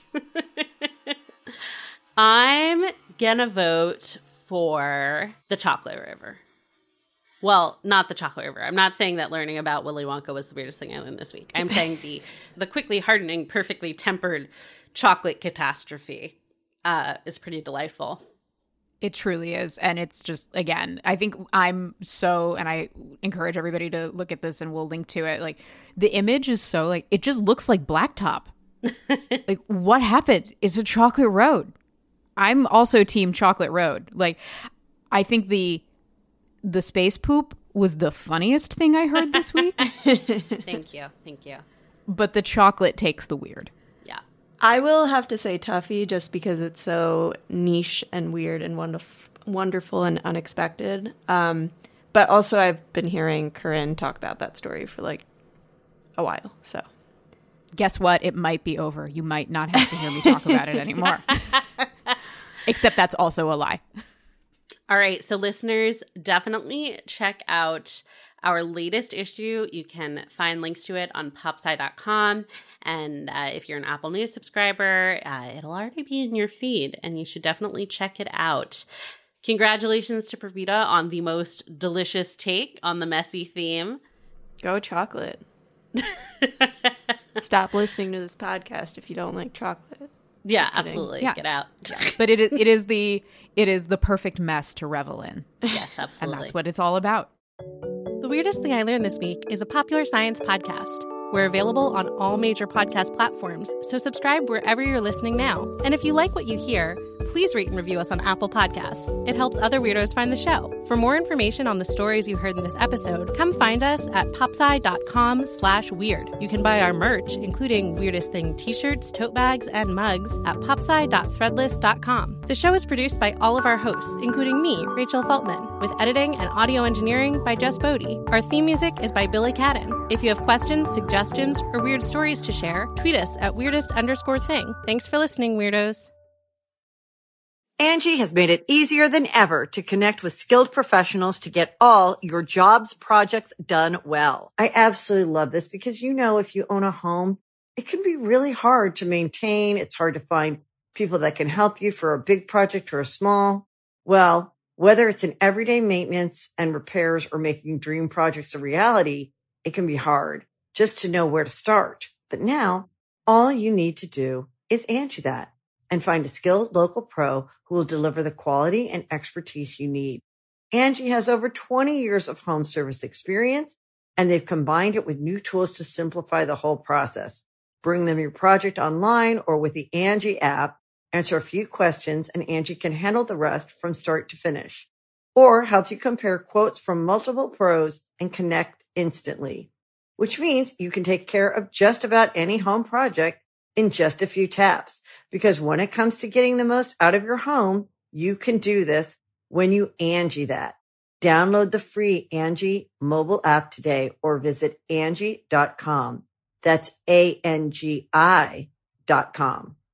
I'm gonna vote for the Chocolate River. Well, not the Chocolate River. I'm not saying that learning about Willy Wonka was the weirdest thing I learned this week. I'm saying the the quickly hardening, perfectly tempered chocolate catastrophe uh, is pretty delightful. It truly is. And it's just, again, I think I'm so, and I encourage everybody to look at this and we'll link to it. Like, the image is so, like, it just looks like blacktop. Like, what happened? It's a chocolate road. I'm also team chocolate road. Like, I think the the space poop was the funniest thing I heard this week. Thank you. Thank you. But the chocolate takes the weird. Yeah. I will have to say Tuffy just because it's so niche and weird and wonderful, wonderful and unexpected. Um, but also I've been hearing Corinne talk about that story for like a while. So guess what? It might be over. You might not have to hear me talk about it anymore. Except that's also a lie. All right. So listeners, definitely check out our latest issue. You can find links to it on popsci dot com. And uh, if you're an Apple News subscriber, uh, it'll already be in your feed, and you should definitely check it out. Congratulations to Pravita on the most delicious take on the messy theme. Go chocolate. Stop listening to this podcast if you don't like chocolate. Yeah, absolutely. Yeah. Get out. Yeah. But it is, it is the it is the perfect mess to revel in. Yes, absolutely. And that's what it's all about. The Weirdest Thing I Learned This Week is a popular science podcast. We're available on all major podcast platforms, so subscribe wherever you're listening now. And if you like what you hear, please rate and review us on Apple Podcasts. It helps other weirdos find the show. For more information on the stories you heard in this episode, come find us at popsci.com slash weird. You can buy our merch, including Weirdest Thing t-shirts, tote bags, and mugs at popsci dot threadless dot com. The show is produced by all of our hosts, including me, Rachel Feltman, with editing and audio engineering by Jess Bodie. Our theme music is by Billy Cadden. If you have questions, suggestions, or weird stories to share, tweet us at weirdest underscore thing. Thanks for listening, weirdos. Angie has made it easier than ever to connect with skilled professionals to get all your jobs projects done well. I absolutely love this because, you know, if you own a home, it can be really hard to maintain. It's hard to find people that can help you for a big project or a small. Well, whether it's in everyday maintenance and repairs or making dream projects a reality, it can be hard just to know where to start. But now all you need to do is Angie that and find a skilled local pro who will deliver the quality and expertise you need. Angie has over twenty years of home service experience, and they've combined it with new tools to simplify the whole process. Bring them your project online or with the Angie app, answer a few questions, and Angie can handle the rest from start to finish. Or help you compare quotes from multiple pros and connect instantly, which means you can take care of just about any home project in just a few taps. Because when it comes to getting the most out of your home, you can do this when you Angie that. Download the free Angie mobile app today or visit Angie dot com. That's A N G I dot com.